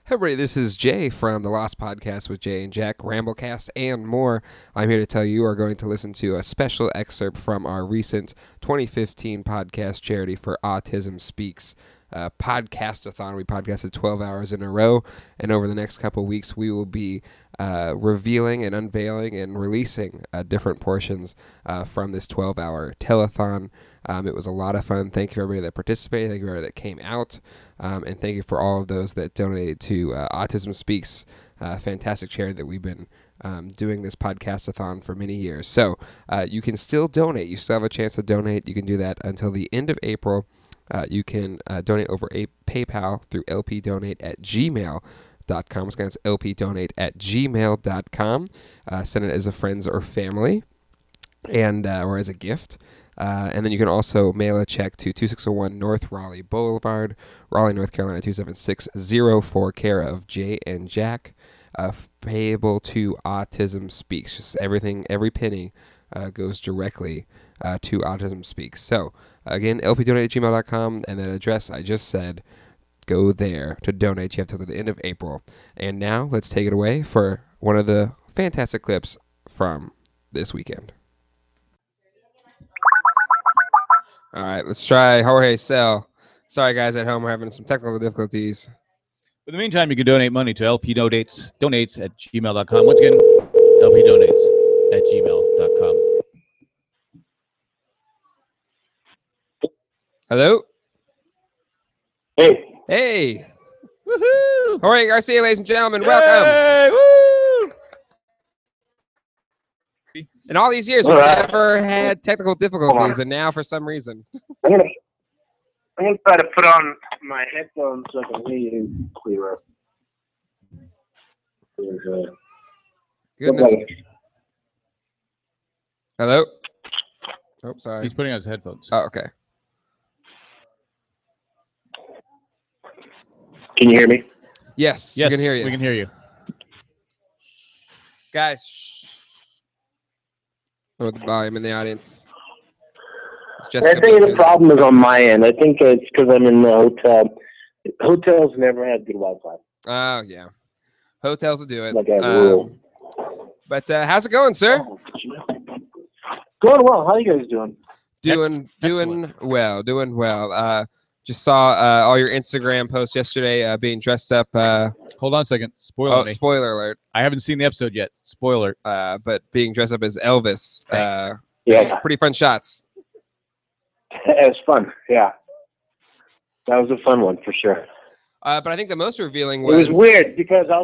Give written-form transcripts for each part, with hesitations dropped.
Hey everybody, this is Jay from the Lost Podcast with Jay and Jack, Ramblecast, and more. I'm here to tell you are going to listen to a special excerpt from our recent 2015 podcast charity for Autism Speaks podcastathon. We podcasted 12 hours in a row, and over the next couple weeks, we will be revealing and unveiling and releasing different portions from this 12-hour telethon. It was a lot of fun. Thank you for everybody that participated. Thank you for everybody that came out. And thank you for all of those that donated to Autism Speaks, fantastic charity that we've been doing this podcast-a-thon for many years. So you can still donate. You still have a chance to donate. You can do that until the end of April. You can donate over PayPal through lpdonate@gmail.com. Again, it's lpdonate@gmail.com. Send it as a friends or family and or as a gift. And then you can also mail a check to 2601 North Raleigh Boulevard, Raleigh, North Carolina 27604, care of Jay and Jack, payable to Autism Speaks. Just everything, every penny goes directly to Autism Speaks. So, again, lpdonate@gmail.com, and that address I just said, go there to donate. You have till the end of April. And now, let's take it away for one of the fantastic clips from this weekend. All right, let's try Jorge Cell. Sorry, guys at home, we're having some technical difficulties. In the meantime, you can donate money to lpdonates@gmail.com. Once again, lpdonates@gmail.com. Hello? Hey. Hey. Woohoo! Jorge Garcia, ladies and gentlemen, Yay! welcome. Woo! In all these years, we've never had technical difficulties, and now for some reason. I'm gonna try to put on my headphones so I can hear you clearer. Goodness. Hello? Oh, sorry. He's putting on his headphones. Oh, okay. Can you hear me? Yes, Yes, we can hear you. We can hear you. Guys, shh. Lower the volume in the audience. I think the problem is on my end. I think it's because I'm in the hotel. Hotels never had good Wi-Fi. Oh, yeah. Hotels will do it. Like a rule. But how's it going, sir? Going well. How are you guys doing? Doing well. Just saw all your Instagram posts yesterday being dressed up. Hold on a second. Spoiler me. Spoiler alert. I haven't seen the episode yet. Spoiler. But being dressed up as Elvis. Yeah. Pretty fun shots. It was fun. Yeah. That was a fun one for sure. But I think the most revealing was... It was weird because I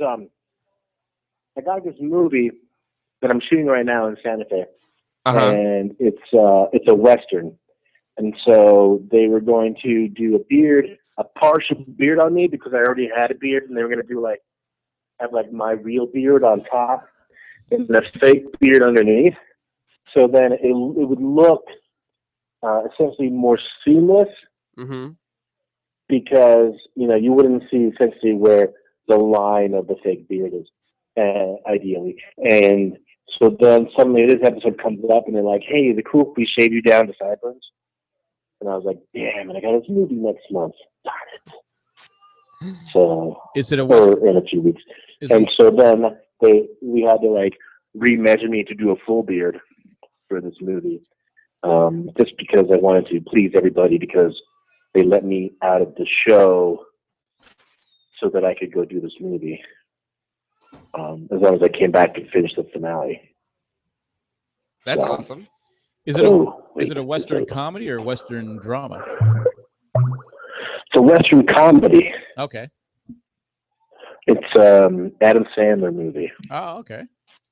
got this movie that I'm shooting right now in Santa Fe. And it's a Western. And so they were going to do a partial beard on me because I already had a beard, and they were going to do have my real beard on top and a fake beard underneath. So then it would look essentially more seamless because, you wouldn't see essentially where the line of the fake beard is, ideally. And so then suddenly this episode comes up and they're like, hey, is it cool if we shave you down to sideburns? And I was like, damn, and I got this movie next month. Darn it. So, is it or in a few weeks. So then we had to remeasure me to do a full beard for this movie. Just because I wanted to please everybody because they let me out of the show so that I could go do this movie. As long as I came back to finish the finale. That's awesome. Is it a Western comedy or a Western drama? It's a Western comedy. Okay. It's Adam Sandler movie. Oh, okay.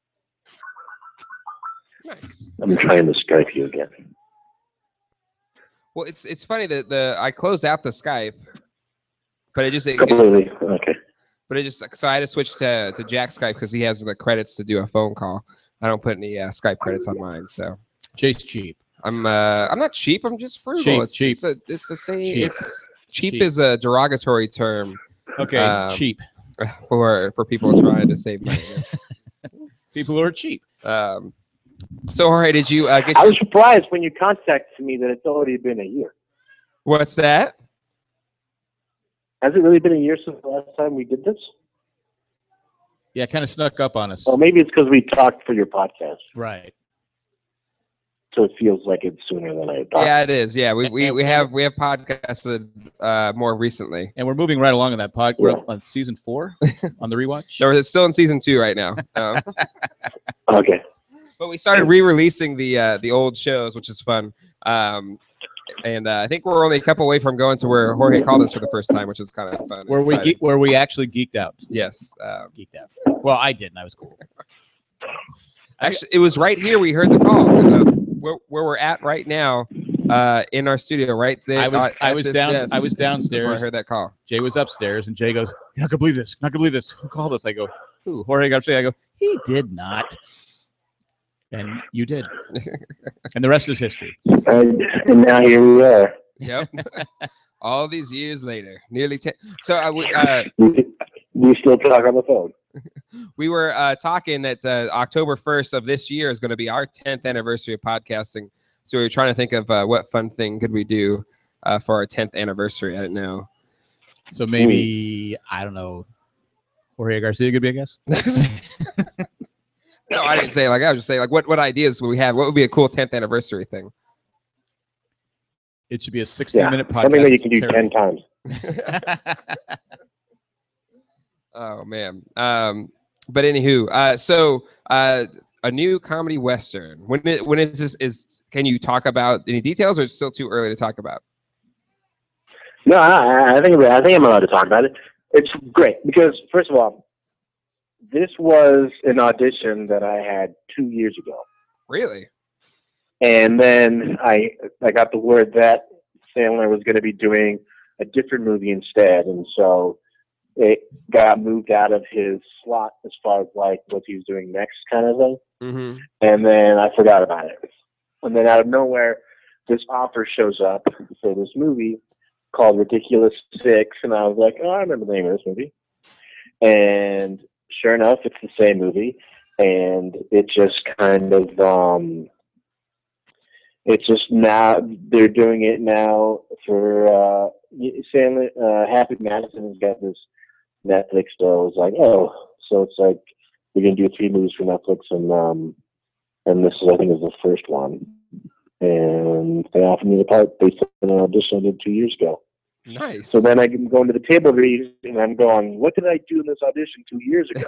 Nice. I'm trying to Skype you again. Well, it's funny that I closed out the Skype, but it completely okay. But it just so I had to switch to Jack's Skype because he has the credits to do a phone call. I don't put any Skype credits on mine, so. Jay's cheap. I'm not cheap. I'm just frugal. Cheap. It's the same. Cheap is a derogatory term. Okay, cheap for people trying to save money. People who are cheap. So, Jorge, did you get? I was surprised when you contacted me that it's already been a year. What's that? Has it really been a year since the last time we did this? Yeah, kind of snuck up on us. Oh, maybe it's because we talked for your podcast. Right. So it feels like it's sooner than I thought. Yeah, it is. Yeah, we have podcasted more recently, and we're moving right along in that pod. We're on season 4 on the rewatch. No, it's still in season 2 right now. Okay. But we started re-releasing the old shows, which is fun. And I think we're only a couple away from going to where Jorge called us for the first time, which is kind of fun. Where we actually geeked out. Yes, geeked out. Well, I didn't. I was cool. Actually, it was right here we heard the call. Where we're at right now, in our studio, right there. I was downstairs. Before I heard that call. Jay was upstairs, and Jay goes, "You're not gonna believe this. Not gonna believe this. Who called us?" I go, "Who?" Jorge Garcia. I go, "He did not." And you did. And the rest is history. And now here we are. Yep. All these years later, nearly 10. So we still talk on the phone. We were talking that October 1st of this year is going to be our 10th anniversary of podcasting. So we were trying to think of what fun thing could we do for our 10th anniversary. I didn't know. So maybe, I don't know, Jorge Garcia could be a guest? No, I didn't say like. I was just saying like, what ideas would we have? What would be a cool 10th anniversary thing? It should be a 16-minute podcast. Something that you can do 10 times. Oh man. But anywho, so a new comedy western. When is this? Can you talk about any details, or it's still too early to talk about? No, I think I'm allowed to talk about it. It's great because, first of all, this was an audition that I had 2 years ago. Really? And then I got the word that Sandler was going to be doing a different movie instead, and so it got moved out of his slot as far as like what he was doing next kind of thing. Mm-hmm. And then I forgot about it. And then out of nowhere, this offer shows up for this movie called Ridiculous 6, and I was like, oh, I remember the name of this movie. And sure enough, it's the same movie, and it just kind of it's just now they're doing it now for Sandler. Happy Madison has got this Netflix deal. It's like, oh, so it's like we're gonna do 3 movies for Netflix, and this is, I think, is the first one. And they offered me the part based on an audition I did 2 years ago. Nice. So then I'm going to the table read, and I'm going, what did I do in this audition 2 years ago?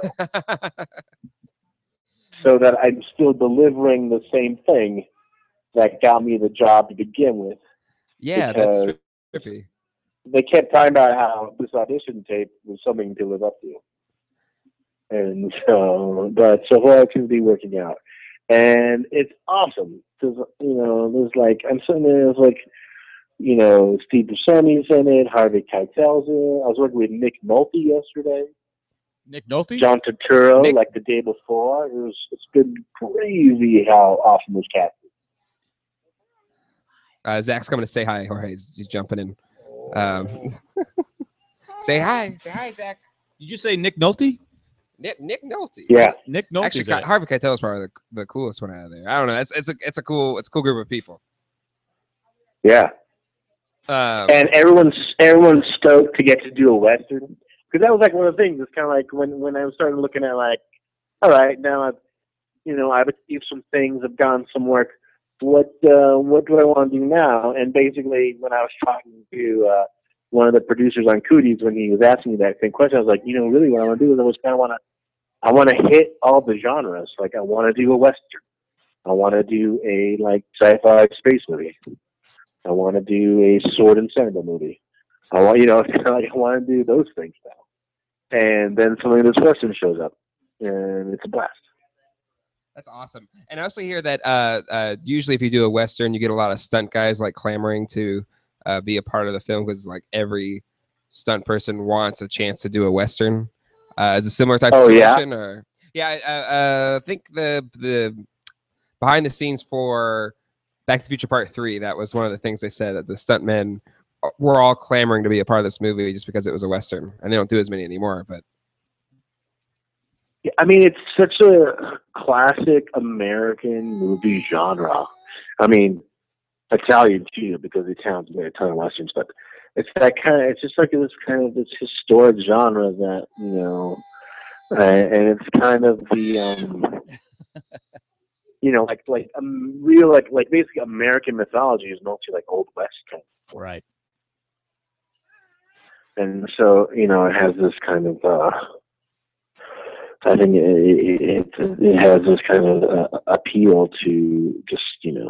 So that I'm still delivering the same thing that got me the job to begin with. Yeah, that's trippy. They kept talking about how this audition tape was something to live up to. And so far it seems to be working out. And it's awesome. Because, there's like, I'm sitting there, there's like, Steve Buscemi's in it, Harvey Keitel's in it. I was working with Nick Nolte yesterday. Nick Nolte? John Turturro, like the day before. It's been crazy how awesome this cast is. Zach's coming to say hi, Jorge. He's jumping in. Say hi. Say hi, Zach. Did you say Nick Nolte? Nick Nolte. Yeah. Nick Nolte. Actually, Harvey Keitel is probably the coolest one out of there. I don't know. It's a cool group of people. Yeah. And everyone's stoked to get to do a Western. Because that was like one of the things. It's kind of like when I was starting looking at like, all right, now I've achieved some things, I've gotten some work. What do I want to do now? And basically, when I was talking to one of the producers on Cooties, when he was asking me that same question, I was like, really, what I want to do is I want to hit all the genres. Like, I want to do a Western. I want to do a sci-fi space movie. I want to do a sword and sandal movie. I want to do those things now. And then something like this Western shows up, and it's a blast. That's awesome. And I also hear that usually if you do a Western, you get a lot of stunt guys like clamoring to be a part of the film because like every stunt person wants a chance to do a Western. Is a similar type of situation? Yeah? Or I think the behind the scenes for Back to the Future Part 3, that was one of the things they said, that the stuntmen were all clamoring to be a part of this movie just because it was a Western, and they don't do as many anymore. But I mean, it's such a classic American movie genre. I mean, Italian too, because the Italians made a ton of Westerns, but it's that kind of, it's just like this kind of this historic genre that, you know, and it's kind of the, you know, like real, like basically American mythology is mostly like Old West kind of. Right. And so, you know, it has this kind of, I think it has this kind of appeal to just, you know,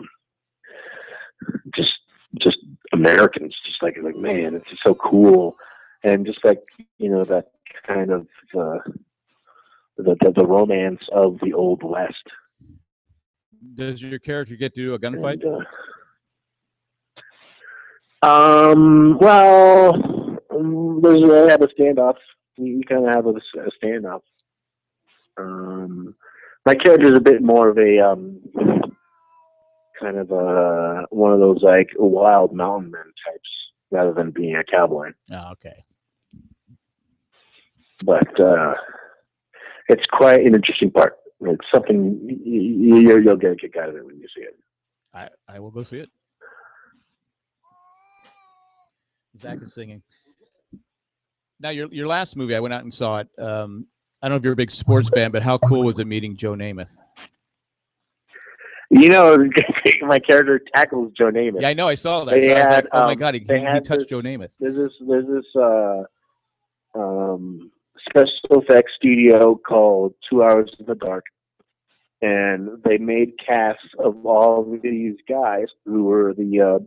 just Americans, just like man, it's just so cool, and just like, you know, that kind of the romance of the Old West. Does your character get to do a gunfight? Well, they have a standoff. We kind of have a standoff. My character is a bit more of a kind of one of those like wild mountain men types rather than being a cowboy. Oh, okay. But it's quite an interesting part. It's something you'll get a kick out of it when you see it. I will go see it. Zach is singing. Now, your last movie, I went out and saw it. I don't know if you're a big sports fan, but how cool was it meeting Joe Namath? You know, my character tackles Joe Namath. Yeah, I know. I saw that. So I was like, oh my God, he touched Joe Namath. There's this special effects studio called 2 Hours in the Dark, and they made casts of all of these guys who were the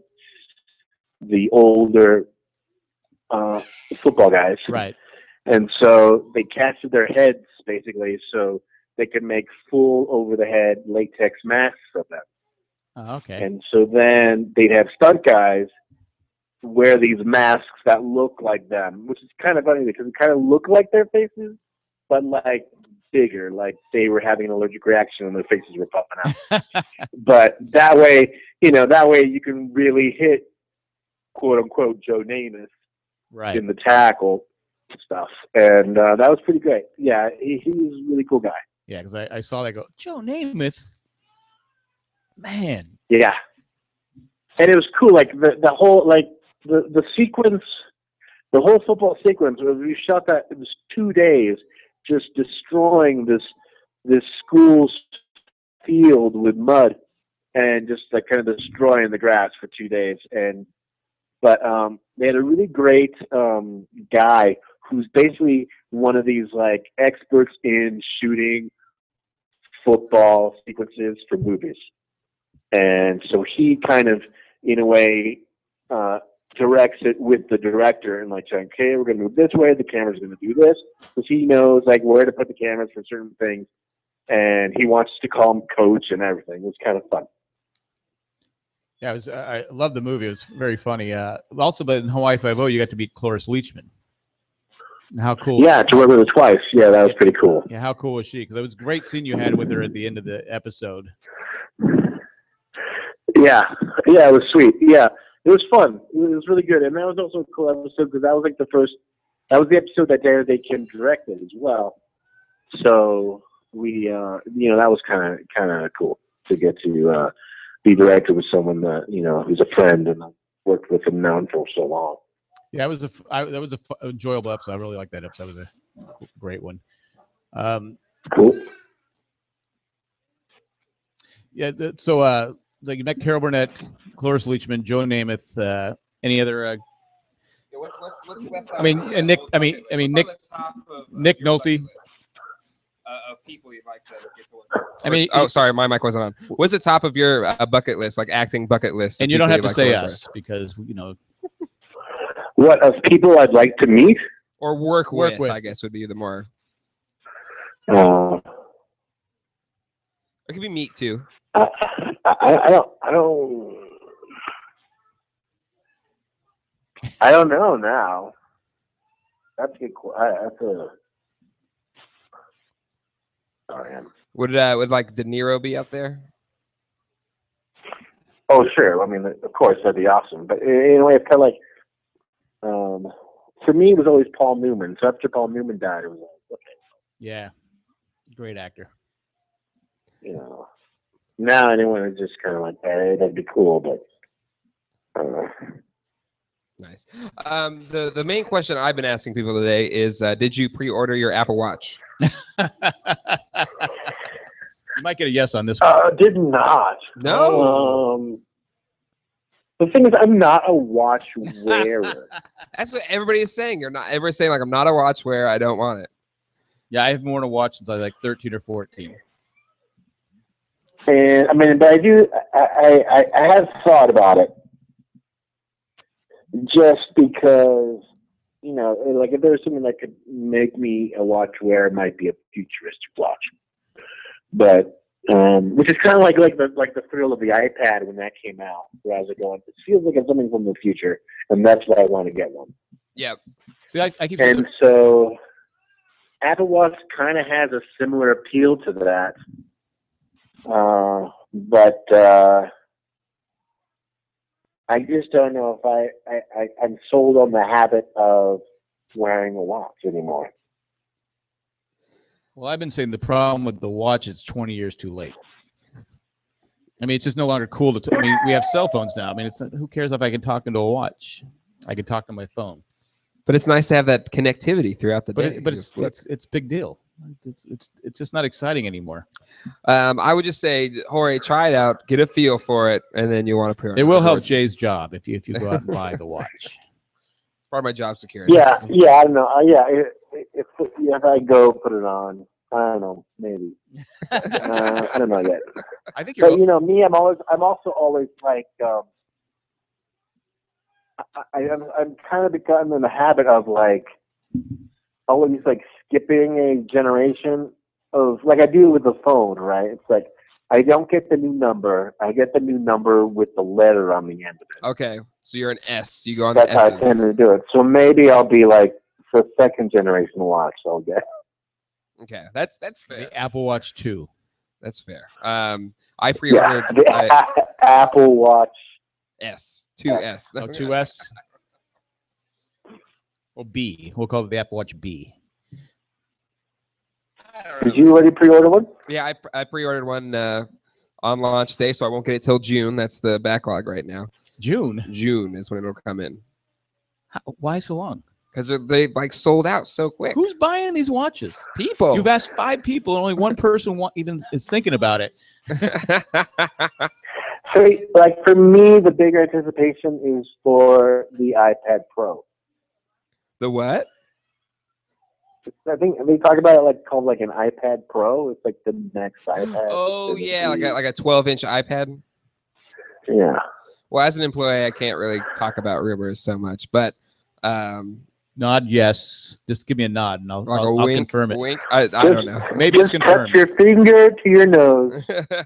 older football guys, right? And so they casted their heads basically so they could make full over the head latex masks of them. Oh, okay. And so then they'd have stunt guys wear these masks that look like them, which is kind of funny because it kind of look like their faces, but like bigger, like they were having an allergic reaction and their faces were popping out. But that way you can really hit quote unquote Joe Namath right in the tackle stuff. And that was pretty great. Yeah, he was a really cool guy. Yeah, because I saw that go, Joe Namath. Man. Yeah. And it was cool, like the whole like the sequence, the whole football sequence, we shot that, it was 2 days just destroying this school's field with mud and just like kind of destroying the grass for 2 days. But they had a really great guy who's basically one of these like experts in shooting football sequences for movies. And so he kind of, in a way, directs it with the director and like saying, okay, we're going to move this way, the camera's going to do this, because he knows like where to put the cameras for certain things, and he wants to call him coach and everything. It was kind of fun. Yeah, I love the movie. It was very funny. Also, but in Hawaii Five-0, you got to meet Cloris Leachman. How cool! Yeah, to work with her twice. Yeah, that was pretty cool. Yeah, how cool was she? Because it was a great scene you had with her at the end of the episode. Yeah, it was sweet. Yeah, it was fun. It was really good, and that was also a cool episode because that was like that was the episode that Dara Day Kim directed as well. So we, that was kind of cool to get to be directed with someone that who's a friend and worked with him now for so long. Yeah, that was a enjoyable episode. I really liked that episode. It was a great one. Cool. Yeah. So, like you met Carol Burnett, Cloris Leachman, Joe Namath. Any other? What's left? I mean, and Nick. I mean, Nick Nolte. Of people you'd like to get to work with. I mean, sorry, my mic wasn't on. What's the top of your bucket list, like acting bucket list? And you don't have to say us because What of people I'd like to meet or work with? I guess would be the more. It could be meet too. I don't know now. That's a good. That's a. Would like De Niro be up there? Oh sure. I mean, of course that'd be awesome. But in a way, it's kind of like, for me, it was always Paul Newman. So after Paul Newman died, it was like, okay. Yeah, great actor. Now anyone is just kind of like, hey, that'd be cool, but I don't know. Nice. The main question I've been asking people today is, did you pre-order your Apple Watch? You might get a yes on this one. Did not. No. The thing is, I'm not a watch wearer. That's what everybody is saying. You're not. Everybody's saying like, I'm not a watch wearer. I don't want it. Yeah, I haven't worn a watch since I was like 13 or 14. And I mean, but I do. I have thought about it, just because, you know, like if there's something that could make me a watch wearer, it might be a futuristic watch. But which is kind of like the thrill of the iPad when that came out, where I was like going, it feels like it's something from the future, and that's why I want to get one. Yep. See, I keep. And so, Apple Watch kind of has a similar appeal to that. But I just don't know if I'm sold on the habit of wearing a watch anymore. Well, I've been saying the problem with the watch is 20 years too late. I mean, it's just no longer cool to. I mean, we have cell phones now. I mean, who cares if I can talk into a watch? I can talk to my phone. But it's nice to have that connectivity throughout the day. But it's a big deal. It's just not exciting anymore. I would just say, Jorge, try it out, get a feel for it, and then you want to pre-order. It will help Jay's job if you go out and buy the watch. It's part of my job security. Yeah, I don't know. If I go put it on, I don't know, maybe. I don't know yet. I think you're. But you know, me, I'm also always like, I'm kind of becoming in the habit of like always like skipping a generation of, like I do with the phone, right? It's like I don't get the new number. I get the new number with the letter on the end of it. Okay, so you're an S. You go on That's the how S. I tend to do it. So maybe I'll be like the second generation watch I'll get. Okay, that's fair. The Apple Watch 2. That's fair. I pre-ordered Apple Watch S, 2S. Oh, 2S. Well, B. We'll call it the Apple Watch B. Did you already pre-order one? Yeah, I pre-ordered one on launch day, so I won't get it till June. That's the backlog right now. June is when it'll come in. Why so long? Because they like sold out so quick. Who's buying these watches? People. You've asked 5 people, and only one person even is thinking about it. So, like for me, the bigger anticipation is for the iPad Pro. The what? I think they talk about it like called like an iPad Pro. It's like the next iPad. Oh yeah, like a 12-inch iPad. Yeah. Well, as an employee, I can't really talk about rumors so much, but Nod yes. Just give me a nod, and I'll wink, confirm it. Wink. I don't know. Maybe it's confirmed. Touch your finger to your nose.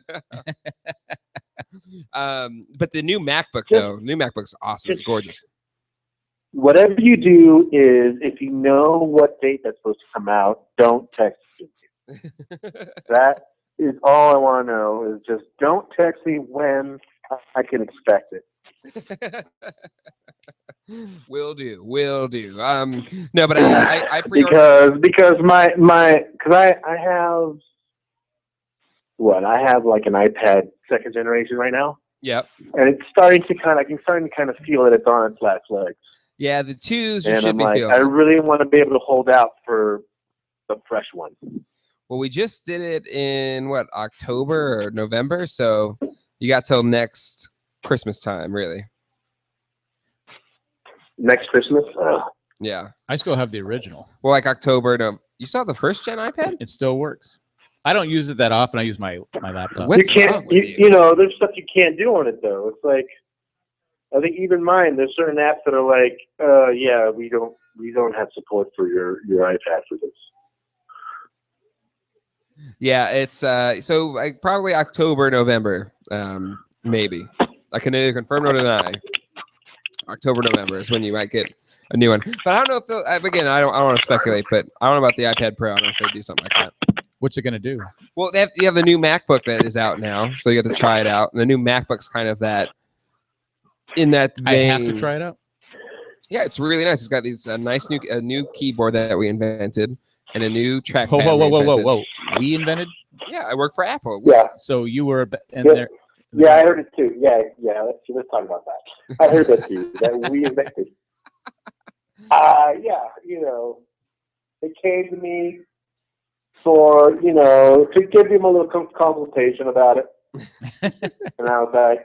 But the new MacBook new MacBook's awesome. It's gorgeous. Whatever you do is, if you know what date that's supposed to come out, don't text me. That is all I want to know. Is just don't text me when I can expect it. Will do. No, but I pre-ordered because I have what? I have like an iPad second generation right now. Yep. And it's starting to kind of feel that it's on its last legs. Yeah, the 2s and should I'm be like, feeling. I really want to be able to hold out for the fresh one. Well, we just did it in October or November, so you got till next Christmas time, really. Next Christmas? Yeah. I still have the original. Well, like October. No, you saw the first gen iPad? It still works. I don't use it that often. I use my laptop. What's you can't. wrong with You know, there's stuff you can't do on it though. It's like, I think even mine. There's certain apps that are like, yeah, we don't have support for your iPad for this. Yeah, it's so like probably October, November, maybe. I can neither confirm nor deny. October, November is when you might get a new one. But I don't know if they'll, again, I don't want to speculate, but I don't know about the iPad Pro. I don't know if they do something like that. What's it going to do? Well, you have the new MacBook that is out now, so you have to try it out. And the new MacBook's kind of that in that vein. I have to try it out. Yeah, it's really nice. It's got these nice new keyboard that we invented and a new trackpad. Whoa! We invented? Yeah, I work for Apple. Yeah. So you were there. Yeah, I heard it too. Yeah. Let's talk about that. I heard that too. That we invented. Yeah, they came to me for, to give him a little consultation about it. And I was like,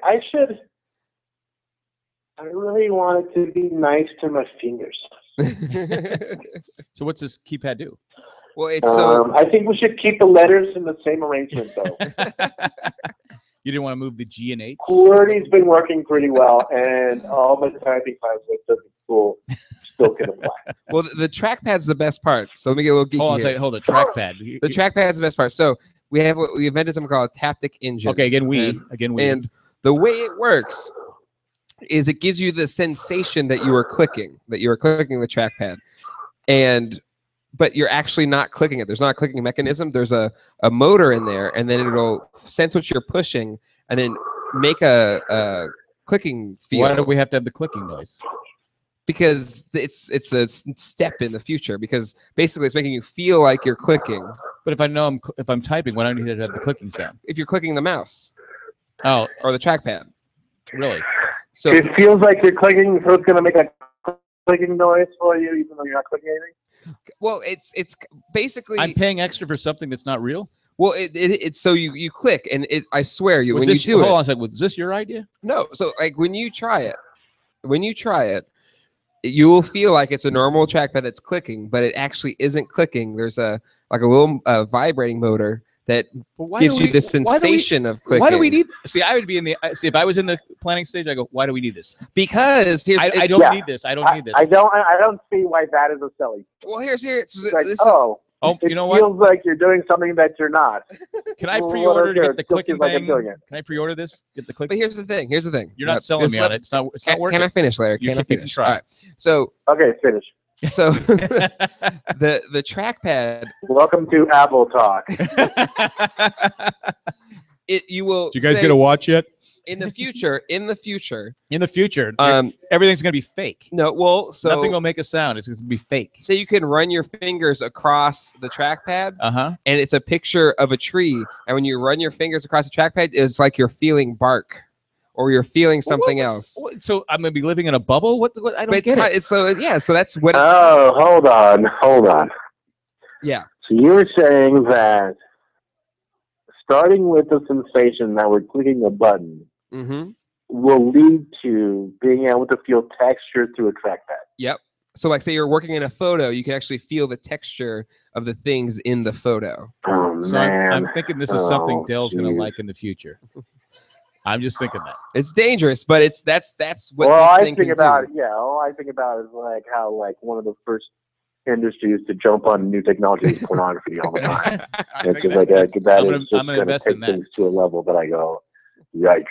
I really wanted to be nice to my fingers. So what's this keypad do? Well, it's so. I think we should keep the letters in the same arrangement, though. You didn't want to move the G and H? QWERTY's been working pretty well, and all my typing times with the school still can apply. Well, the trackpad's the best part. So let me get a little geeky here. Hold the trackpad. The trackpad's the best part. So we invented something called a Taptic Engine. Okay, again we. And the way it works is it gives you the sensation that you are clicking the trackpad, but you're actually not clicking it. There's not a clicking mechanism. There's a motor in there, and then it'll sense what you're pushing, and then make a clicking feel. Why do we have to have the clicking noise? Because it's a step in the future. Because basically, it's making you feel like you're clicking. But if I know if I'm typing, why don't I need to have the clicking sound? If you're clicking the mouse, or the trackpad, really. So it feels like you're clicking, so it's going to make a clicking noise for you, even though you're not clicking anything. Well, it's basically I'm paying extra for something that's not real. Well, it's so you click, and I swear you Hold on a second. Was this your idea? No. So like when you try it, you will feel like it's a normal trackpad that's clicking, but it actually isn't clicking. There's a little vibrating motor that gives you the sensation of clicking. Why do we need? See, I would be if I was in the planning stage, I go, why do we need this? Because I don't need this. I don't need this. I don't see why that is a selling. Well, here's you know what? Feels like you're doing something that you're not. Can I pre-order to get the clicking thing? Can I pre-order this? Get the click. But here's the thing. You're not selling me on it. It's not working. Can I finish, Larry? Can I finish? All right. So okay, finish. So the trackpad. Welcome to Apple Talk. You will. Did you guys get a watch yet? In the future, everything's gonna be fake. No, well, so nothing will make a sound. It's gonna be fake. So you can run your fingers across the trackpad, and it's a picture of a tree. And when you run your fingers across the trackpad, it's like you're feeling bark, or you're feeling something else. So I'm gonna be living in a bubble. What I don't get it. So that's what. Oh, hold on. Yeah. So you were saying that starting with the sensation that we're clicking a button. Mm-hmm. Will lead to being able to feel texture through a trackpad. Yep. So like say you're working in a photo, you can actually feel the texture of the things in the photo. Oh, so man. I'm thinking this is something Dell's going to like in the future. I'm just thinking that. It's dangerous, but that's what all this I thing think can about do. Yeah, all I think about is like how like one of the first industries to jump on new technology is pornography all the time. It's just like that is just going to take things to a level that I go, yikes.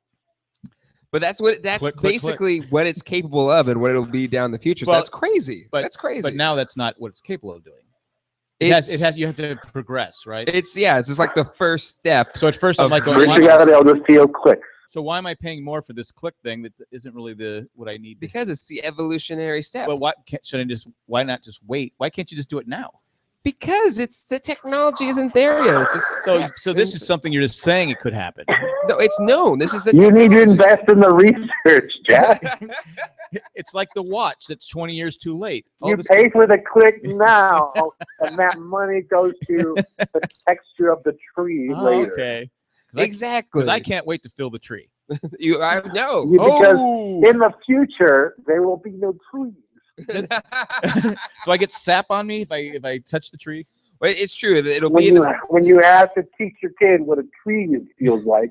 But that's basically what it's capable of and what it'll be down the future. So that's crazy. That's crazy. But now that's not what it's capable of doing. You have to progress, right? It's just like the first step. So at first I'm like, first you gotta be able to feel clicks. So why am I paying more for this click thing that isn't really what I need? Because it's the evolutionary step. But why not just wait? Why can't you just do it now? Because the technology isn't there yet. It's so this is something you're just saying it could happen. No, it's known. This is you need to invest in the research, Jack. It's like the watch that's 20 years too late. You pay for the click now, and that money goes to the texture of the tree later. Okay. Exactly. Because I can't wait to fill the tree. I know. Because in the future there will be no trees. Do I get sap on me if I touch the tree? Well, it's true. It'll when you have to teach your kid what a tree feels like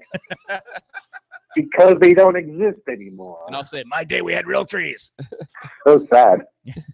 because they don't exist anymore. And I'll say, my day we had real trees. So sad.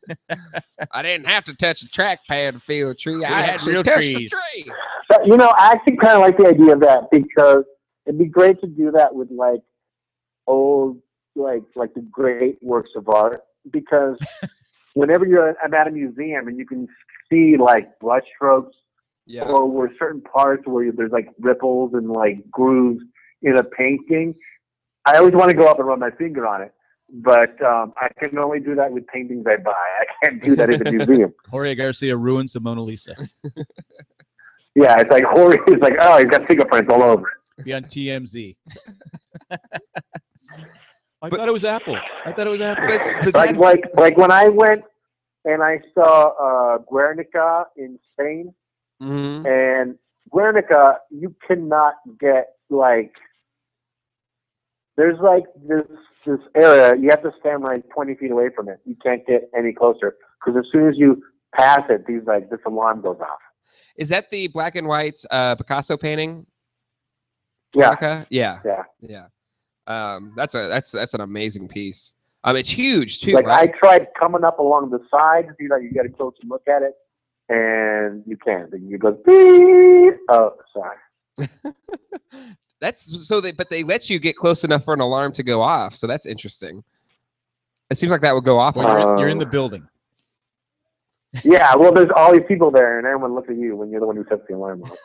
I didn't have to touch the trackpad to feel a tree. I had actually real touched trees. the tree. But, I actually kind of like the idea of that because it'd be great to do that with like old, like the great works of art. Because whenever I'm at a museum and you can see like brush strokes or where certain parts where there's like ripples and like grooves in a painting, I always want to go up and run my finger on it. But I can only do that with paintings I buy. I can't do that in the museum. Jorge Garcia ruins the Mona Lisa. Yeah, it's like Jorge is like, oh, he's got fingerprints all over it. Be on TMZ. I thought it was Apple. Like when I went and I saw Guernica in Spain, and Guernica, you cannot get like. There's like this area, you have to stand like 20 feet away from it. You can't get any closer because as soon as you pass it, this alarm goes off. Is that the black and white Picasso painting? Yeah. Yeah. That's an amazing piece. It's huge too. Like right? I tried coming up along the side to see that you get a closer look at it, and you can't. You go beep. Oh, sorry. But they let you get close enough for an alarm to go off. So that's interesting. It seems like that would go off. Well, you're in the building. Yeah, well, there's all these people there, and everyone looks at you when you're the one who sets the alarm off.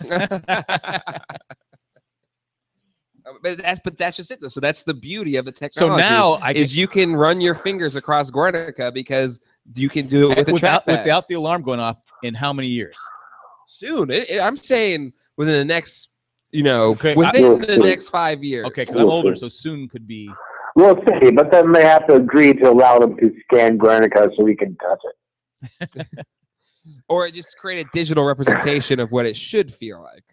But that's just it, though. So that's the beauty of the technology. So now you can run your fingers across Guernica because you can do it with a trackpad. Without the alarm going off in how many years? Soon. I'm saying within the next, within the next 5 years. Okay, because I'm older, so soon could be. We'll see, but then they have to agree to allow them to scan Guernica so we can touch it. Or just create a digital representation of what it should feel like.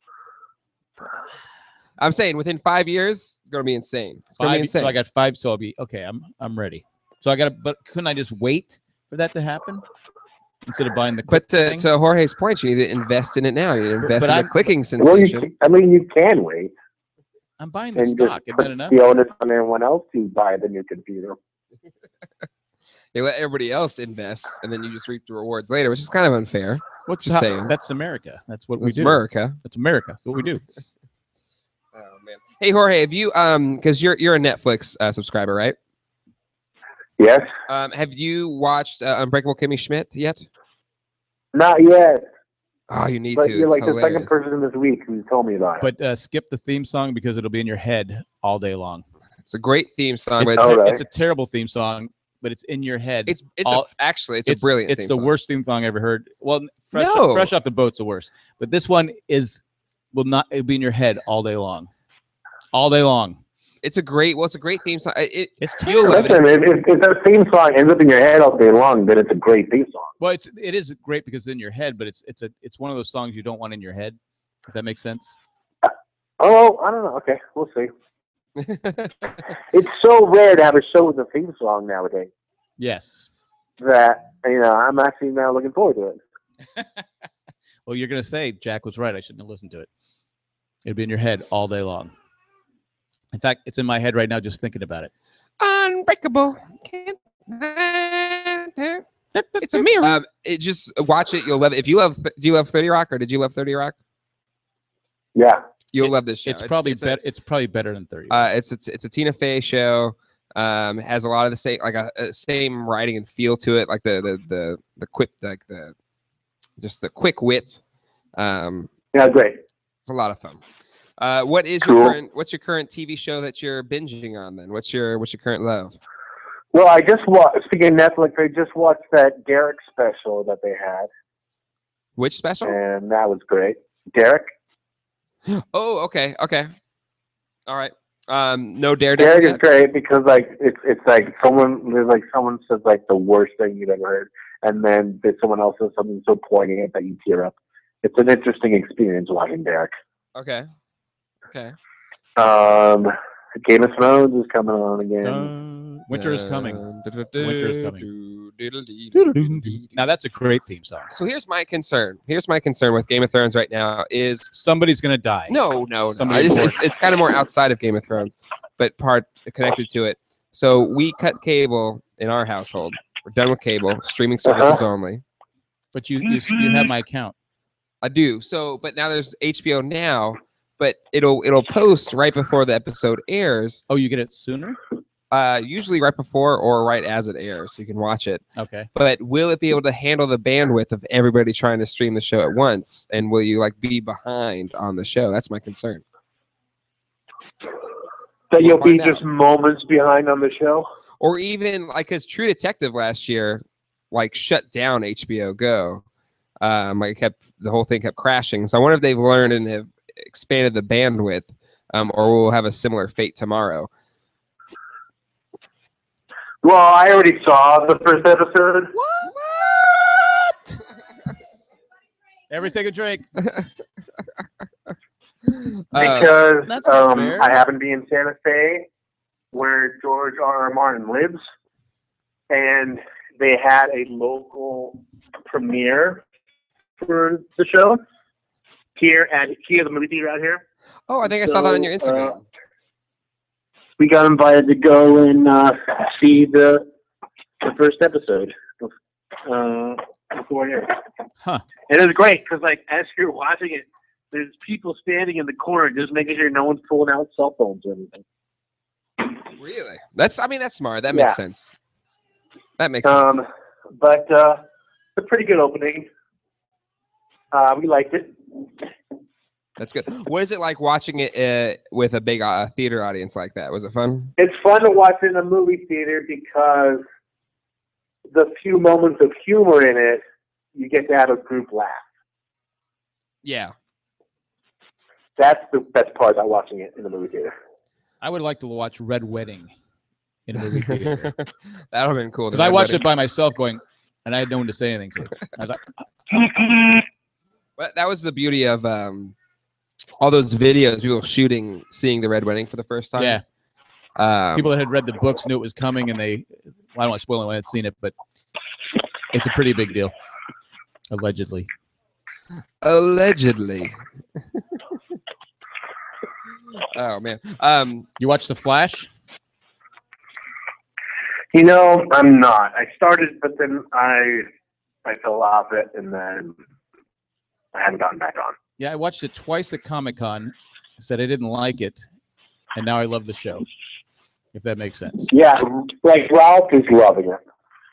I'm saying within 5 years, it's going to be insane. It's going to be insane. So I got 5, so I'll be okay. I'm ready. So but couldn't I just wait for that to happen instead of buying the? But to Jorge's point, you need to invest in it now. You need to invest in the clicking sensation. Well, you can wait. I'm buying the stock. Isn't that enough? The onus on everyone else to buy the new computer. You let everybody else invest, and then you just reap the rewards later, which is kind of unfair. Saying? That's America. That's what we do. America. That's America. That's what we do. Oh man. Hey Jorge, have you because you're a Netflix subscriber, right? Yes. Have you watched Unbreakable Kimmy Schmidt yet? Not yet. Oh, you need but to. You're it's like hilarious. the second person this week who told me about it. But skip the theme song because it'll be in your head all day long. It's a great theme song. It's a terrible theme song, but it's in your head. It's a brilliant. It's theme the song. worst theme song I ever heard. Well, fresh off the boat's the worst, but this one it'll be in your head all day long. All day long. It's a great theme song. It's terrible. Listen, if that theme song ends up in your head all day long, then it's a great theme song. Well, it is great because it's in your head, but it's one of those songs you don't want in your head. If that makes sense. Oh, I don't know. Okay, we'll see. It's so rare to have a show with a theme song nowadays. Yes. That I'm actually now looking forward to it. Well, you're gonna say Jack was right. I shouldn't have listened to it. It'd be in your head all day long. In fact, it's in my head right now just thinking about it. Unbreakable. It's a mirror. Just watch it. You'll love it. Do you love 30 Rock or did you love 30 Rock? Yeah. You'll love this show. It's probably better than 30. It's a Tina Fey show. Has a lot of the same same writing and feel to it, like the quick the quick wit. Yeah, great. It's a lot of fun. What's your current TV show that you're binging on then? What's your current love? Well, I just watched, speaking of Netflix, I just watched that Derek special that they had. Which special? And that was great. Derek? Oh, okay. All right. No Daredevil. Derek is great because it's like someone says like the worst thing you've ever heard, and then someone else says something so poignant that you tear up. It's an interesting experience watching Derek. Okay. Game of Thrones is coming on again. Winter is coming. Winter is coming. Now that's a great theme song. So here's my concern. With Game of Thrones right now is somebody's gonna die. No. It's kind of more outside of Game of Thrones, but part connected to it. So we cut cable in our household. We're done with cable, streaming services only. But you have my account. I do. So, but now there's HBO Now, but it'll post right before the episode airs. Oh, you get it sooner? Usually right before or right as it airs, so you can watch it. Okay. But will it be able to handle the bandwidth of everybody trying to stream the show at once? And will you be behind on the show? That's my concern. That you'll be just moments behind on the show? Or even because True Detective last year shut down HBO Go. The whole thing kept crashing. So I wonder if they've learned and have expanded the bandwidth or we'll have a similar fate tomorrow. Well, I already saw the first episode. What? Everything a drink. Because That's not fair. I happen to be in Santa Fe, where George R.R. Martin lives, and they had a local premiere for the show here at the movie theater out here. Oh, I think I saw that on your Instagram. We got invited to go and see the first episode before here. Huh. And it was great because, like, as you're watching it, there's people standing in the corner just making sure no one's pulling out cell phones or anything. Really? That's smart. That makes sense. That makes sense. But it's a pretty good opening. We liked it. That's good. What is it like watching it with a big theater audience like that? Was it fun? It's fun to watch in a movie theater because the few moments of humor in it, you get to have a group laugh. Yeah. That's the best part about watching it in the movie theater. I would like to watch Red Wedding in a movie theater. That would have been cool. Because I watched it by myself going, and I had no one to say anything to. I was like, but that was the beauty of all those videos, people seeing the Red Wedding for the first time. Yeah. People that had read the books knew it was coming, and I don't want to spoil it when I had seen it, but it's a pretty big deal. Allegedly. Oh man. You watched The Flash? You know, I'm not. I started, but then I fell off it, and then I haven't gotten back on. Yeah, I watched it twice at Comic-Con. Said I didn't like it, and now I love the show. If that makes sense. Yeah, like Ralph is loving it,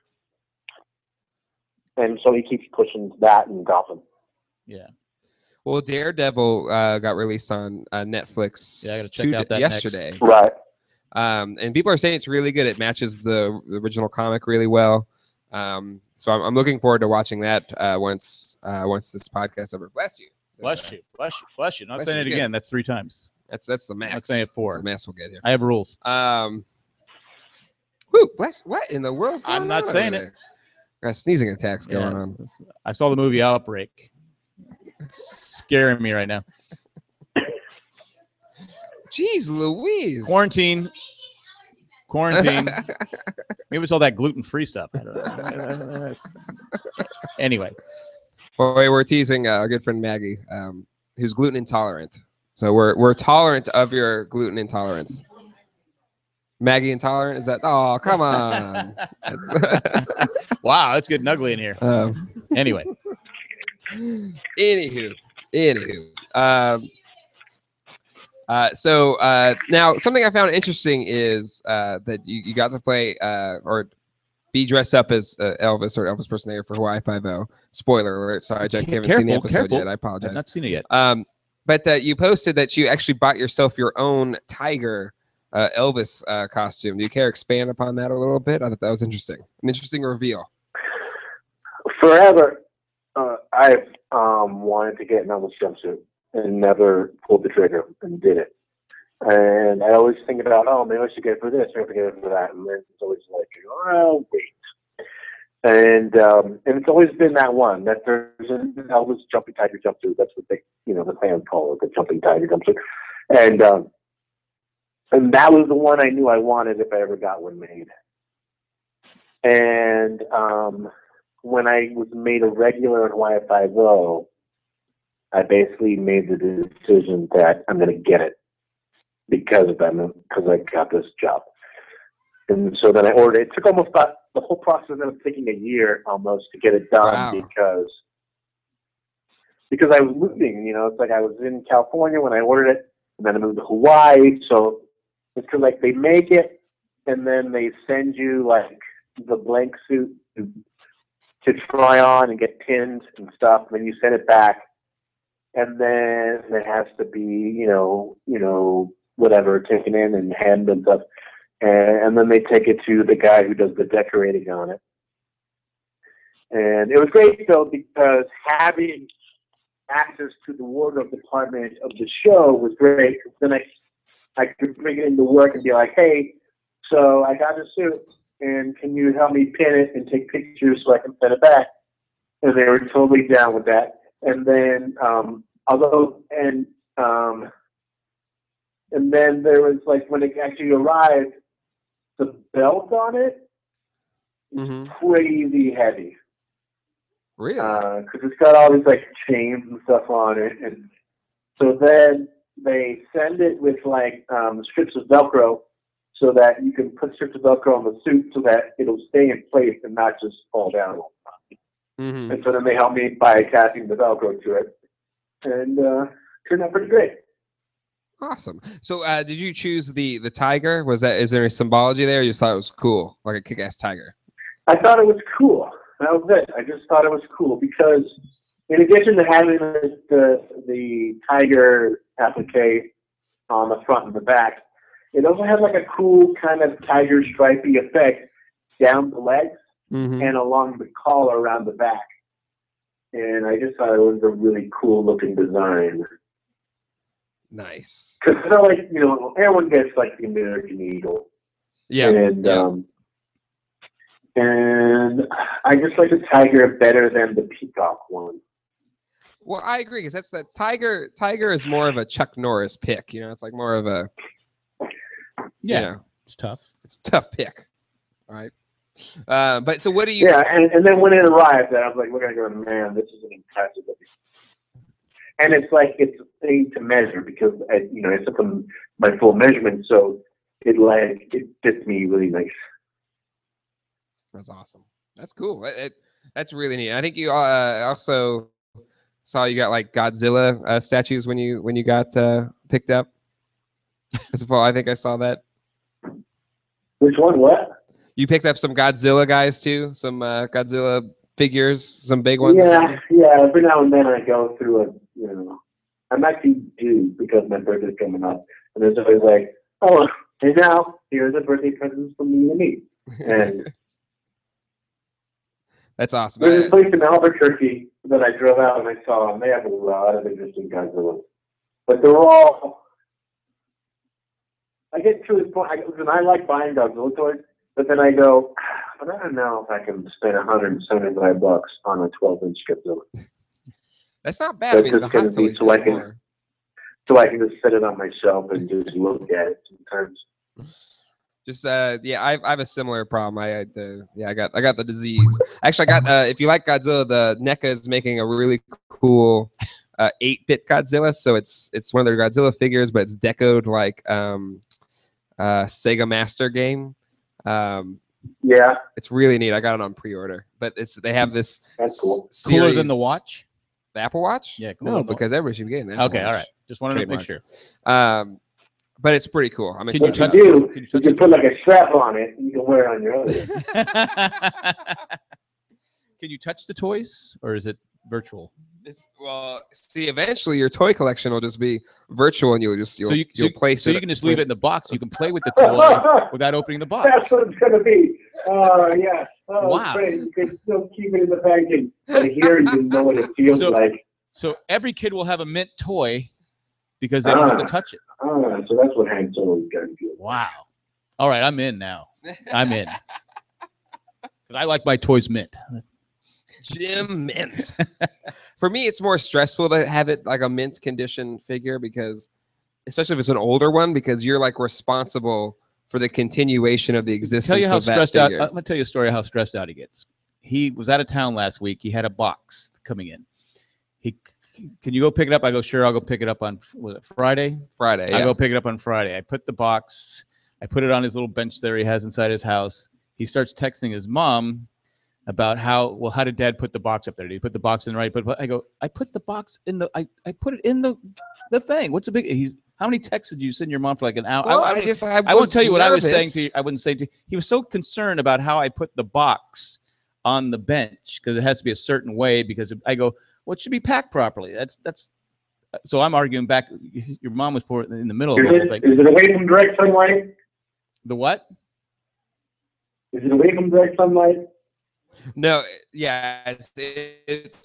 and so he keeps pushing that and Gotham. Yeah. Well, Daredevil got released on Netflix. Yeah, I gotta check out that yesterday. next. Right. And people are saying it's really good. It matches the original comic really well. So I'm looking forward to watching that once this podcast is over. Bless you. Bless you. Bless you. Bless you. Not Bless saying you it again. That's 3 times. That's the max. I'm saying it 4. That's the max we'll get here. I have rules. Whoo, bless. What in the world's going on? I'm not saying it. Got sneezing attacks going on. I saw the movie Outbreak. Scaring me right now. Jeez Louise. Quarantine. Maybe it's all that gluten-free stuff. I don't know. Anyway. Well, we're teasing our good friend Maggie, who's gluten intolerant. So we're tolerant of your gluten intolerance. Maggie intolerant? Is that? Oh, come on. Wow, it's getting ugly in here. Anyway. Anywho. So now something I found interesting is that you got to play or be dressed up as Elvis or Elvis impersonator for Hawaii Five-0. Spoiler alert. Sorry, Jack, I haven't seen the episode yet. I apologize. I've not seen it yet. But you posted that you actually bought yourself your own tiger Elvis costume. Do you care to expand upon that a little bit? I thought that was interesting. An interesting reveal. Forever, I've wanted to get an Elvis jumpsuit and never pulled the trigger and did it. And I always think about, oh, maybe I should get it for this, maybe I should get it for that. And then it's always like, oh, wait. And it's always been that one, that there's an Elvis jumping tiger jumpsuit. That's what they, the fans call it, the jumping tiger jumpsuit. And that was the one I knew I wanted if I ever got one made. And when I was made a regular in Hawaii Five-0, I basically made the decision that I'm going to get it because of them, because I got this job. And so then I ordered it. It took almost about the whole process ended up taking a year almost to get it done. Wow. because I was moving. It's like I was in California when I ordered it, and then I moved to Hawaii. So it's like they make it, and then they send you like the blank suit to try on and get pinned and stuff. And then you send it back. And then it has to be, whatever, taken in and handed and stuff. And then they take it to the guy who does the decorating on it. And it was great, though, because having access to the wardrobe department of the show was great. Then I could bring it into work and be like, hey, so I got a suit, and can you help me pin it and take pictures so I can send it back? And they were totally down with that. And then, and then there was like when it actually arrived, the belt on it is crazy heavy. Really? Because it's got all these like chains and stuff on it, and so then they send it with like strips of Velcro, so that you can put strips of Velcro on the suit so that it'll stay in place and not just fall down all the time. And so then they helped me by attaching the Velcro to it, and turned out pretty great. Awesome. So did you choose the tiger? Is there any symbology there? Or you just thought it was cool, like a kick-ass tiger? I thought it was cool. That was it. I just thought it was cool because in addition to having the tiger applique on the front and the back, it also had like a cool kind of tiger stripy effect down the legs and along the collar around the back. And I just thought it was a really cool looking design. Nice. Because I feel like, everyone gets like the American Eagle. Yeah. And I just like the tiger better than the peacock one. Well, I agree because that's the tiger. Tiger is more of a Chuck Norris pick. It's like more of a. Yeah, it's tough. It's a tough pick. All right. But so what do you? Yeah, and then when it arrived, I was like, "We're gonna go, man. This is an impressive." And it's like it's made to measure because I took my full measurement, so it fits me really nice. That's awesome. That's cool. That's really neat. I think you also saw you got like Godzilla statues when you got picked up. As well, I think I saw that. Which one? What? You picked up some Godzilla guys too. Some Godzilla figures, some big ones. Yeah. Every now and then I go through I'm actually due because my birthday's coming up, and there's always like, oh, and now here's a birthday present from you and me. And that's awesome. There's a place in Albuquerque that I drove out and I saw, and they have a lot of interesting Godzilla. But they're all. I get to this point, I like buying Godzilla toys, but then I go, but I don't know if I can spend $175 on a 12-inch Godzilla. That's not bad. That's just going to be so I can just set it on my shelf and just look at it sometimes. Just I have a similar problem. I got the disease. Actually, I got if you like Godzilla, the NECA is making a really cool 8-bit Godzilla. So it's one of their Godzilla figures, but it's decoed like Sega Master game. Yeah, it's really neat. I got it on pre-order, but they have this. That's cool. Cooler than the watch. The Apple Watch? Yeah, cool. No, because everybody should be getting that. Okay, all right. Just wanted to make sure. But it's pretty cool. I'm excited. You can put like a strap on it and you can wear it on your own. Can you touch the toys or is it virtual? Eventually your toy collection will just be virtual and you'll place it. So you can just leave it in the box. You can play with the toy without opening the box. That's what it's going to be. Yeah. Oh, wow. Great. You can still keep it in the packaging. But here you know what it feels like. So every kid will have a Mint toy because they don't have to touch it. So that's what Han Solo's got to do. Wow. All right, I'm in now. I'm in. I like my toys mint. Jim Mint. For me, it's more stressful to have it like a mint condition figure because, especially if it's an older one, because you're like responsible for the continuation of the existence of that figure. I'm going to tell you a story of how stressed out he gets. He was out of town last week. He had a box coming in. Can you go pick it up? I go, sure, I'll go pick it up on Friday? Friday, I go pick it up on Friday. I put the box, I put it on his little bench there he has inside his house. He starts texting his mom about how did Dad put the box up there? Did he put the box in right? But I go, I put the box in I put it in the thing. What's the big? How many texts did you send your mom for like an hour? Well, I won't tell you what I was saying to you. I wouldn't say to you. He was so concerned about how I put the box on the bench because it has to be a certain way. Because I go, well, it should be packed properly. That's. So I'm arguing back. Your mom was in the middle of the whole thing. Is it away from direct sunlight? The what? Is it away from direct sunlight? No, yeah, because it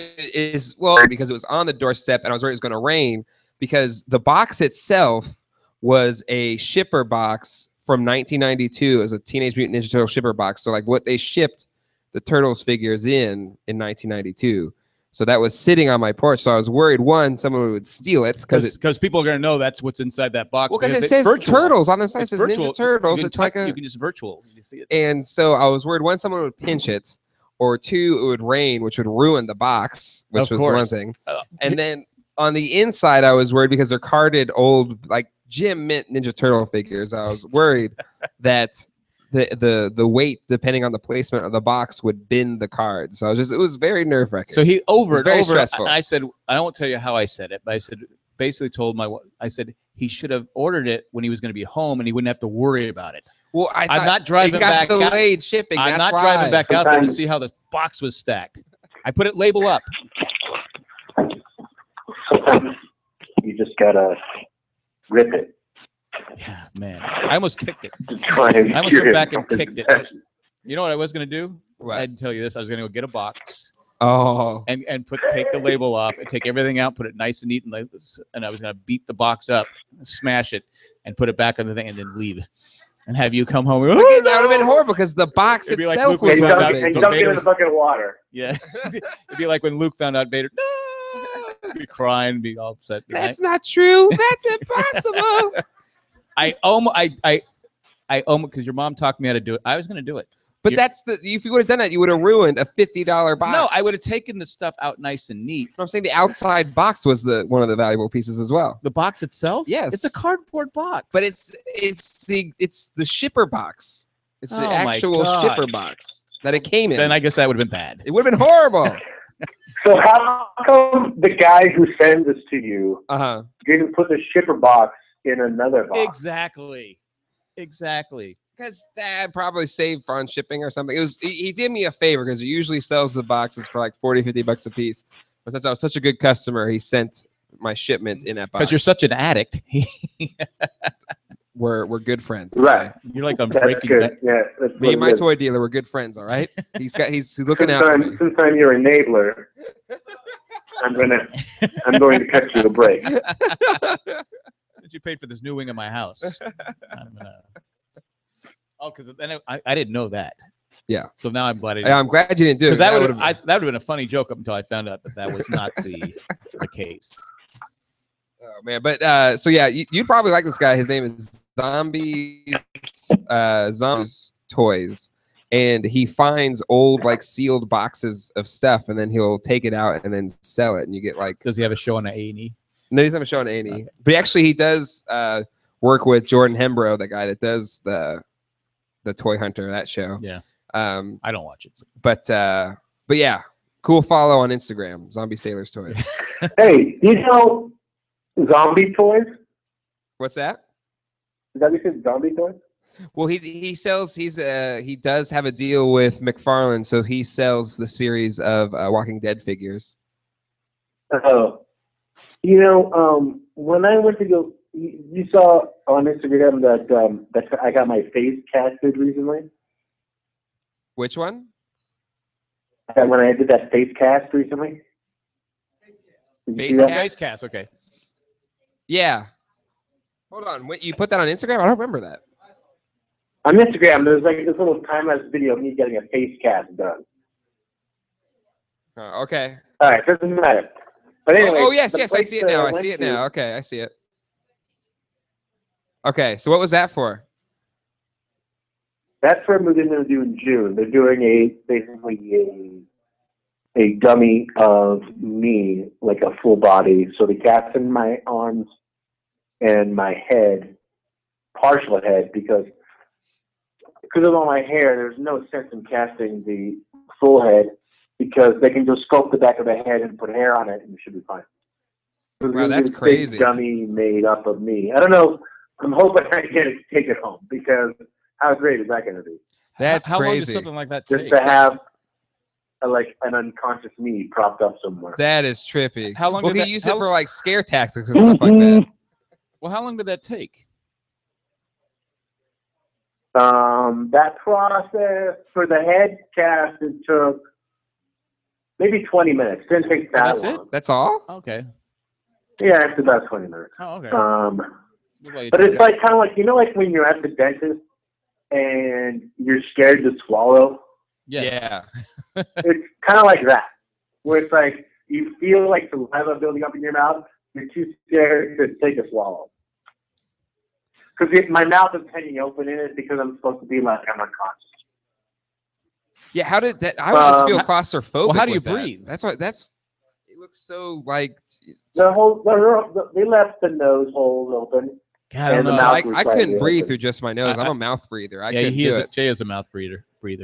was on the doorstep, and I was worried it was going to rain because the box itself was a shipper box from 1992 as a Teenage Mutant Ninja Turtle shipper box. So like what they shipped the Turtles figures in 1992. So that was sitting on my porch. So I was worried, one, someone would steal it because people are going to know that's what's inside that box. Well, because it says virtual. Turtles on the side. It says virtual. Ninja Turtles. It's like you can just virtual. You see it. And so I was worried, one, someone would pinch it, or two, it would rain, which would ruin the box, which was one thing. And then on the inside, I was worried because they're carded old, like Jim Mint Ninja Turtle figures. I was worried that the weight, depending on the placement of the box, would bend the cards. So it was very nerve wracking. So he very stressful. I said, I won't tell you how I said it, but I said, basically told I said he should have ordered it when he was going to be home and he wouldn't have to worry about it. Well, I'm not driving back out. Delayed shipping. I'm not driving back out there to see how the box was stacked. I put it label up. You just gotta rip it. Yeah, man. I almost kicked it. I almost went back and kicked it. You know what I was going to do? What? I didn't tell you this. I was going to go get a box. Oh. And take the label off and take everything out, put it nice and neat, and I was going to beat the box up, smash it, and put it back on the thing, and then leave. And have you come home? That would have been horrible because the box itself was don't get in a bucket of water. Yeah. It'd be like when Luke found out Vader. No! Be crying, be all upset. That's not true. That's impossible. I almost because your mom talked me how to do it. I was going to do it. But if you would have done that, you would have ruined a $50 box. No, I would have taken the stuff out nice and neat. I'm saying the outside box was one of the valuable pieces as well. The box itself? Yes. It's a cardboard box. But it's the shipper box. It's the actual shipper box that it came in. Then I guess that would have been bad. It would have been horrible. So how come the guy who sends this to you didn't put the shipper box in another box? Exactly. Because Dad probably saved on shipping or something. He did me a favor because he usually sells the boxes for like $40-50 a piece. But since I was such a good customer, he sent my shipment in that box. Because you're such an addict. We're good friends. Right. You're like I'm breaking that. Yeah. Me and my toy dealer, we're good friends. All right. He's looking out for me. Since I'm your enabler, I'm going to cut you a break. Since you paid for this new wing of my house, because then I didn't know that. Yeah. So now I'm glad I'm glad you didn't do it. That would have been a funny joke up until I found out that was not the case. Oh man, but so yeah, you'd probably like this guy. His name is Zombies Toys, and he finds old like sealed boxes of stuff, and then he'll take it out and then sell it, and you get like. Does he have a show on A&E? No, he doesn't have a show on A&E, but he does work with Jordan Hembrow, the guy that does the Toy Hunter, that show. Yeah. I don't watch it, but yeah, cool follow on Instagram, Zombie Sailors Toys. Hey, do you know Zombie Toys? What's that? Is that what you said, Zombie Toys? Well, he sells. He does have a deal with McFarlane, so he sells the series of Walking Dead figures. Oh, when I went to go, you saw on Instagram that I got my face casted recently. Which one? When I did that face cast recently. Face cast. Okay. Yeah. Hold on. You put that on Instagram? I don't remember that. On Instagram, there's like this little time-lapse video of me getting a face cast done. Okay. All right, doesn't matter. But anyway. Oh yes, I see it now. I see it now. Okay, I see it. Okay, so what was that for? That's for a movie they're going to do in June. They're doing basically a dummy of me, like a full body. So the cast in my arms and my head, partial head, because of all my hair, there's no sense in casting the full head because they can just sculpt the back of the head and put hair on it and it should be fine. Wow, that's crazy. Big dummy made up of me. I don't know. I'm hoping I can take it home because how great is that going to be? That's how crazy. Long does something like that take? Just to have an unconscious me propped up somewhere. That is trippy. How long? Well, he used it for like scare tactics and stuff like that. Well, how long did that take? That process for the head cast, it took maybe 20 minutes. It didn't take that long. That's it? That's all? Okay. Yeah, it's about 20 minutes. Oh, okay. But it's like kind of like, you know, like when you're at the dentist and you're scared to swallow. Yeah. It's kind of like that, where it's like you feel like saliva building up in your mouth. You're too scared to take a swallow. Because my mouth is hanging open in it because I'm supposed to be like I'm unconscious. Yeah, how did that? I would just feel claustrophobic. Well, how do you with that. breathe? That's why. It looks so like They left the nose holes open. God, I don't know. I couldn't breathe through just my nose. I'm a mouth breather. I couldn't do it. Jay is a mouth breather.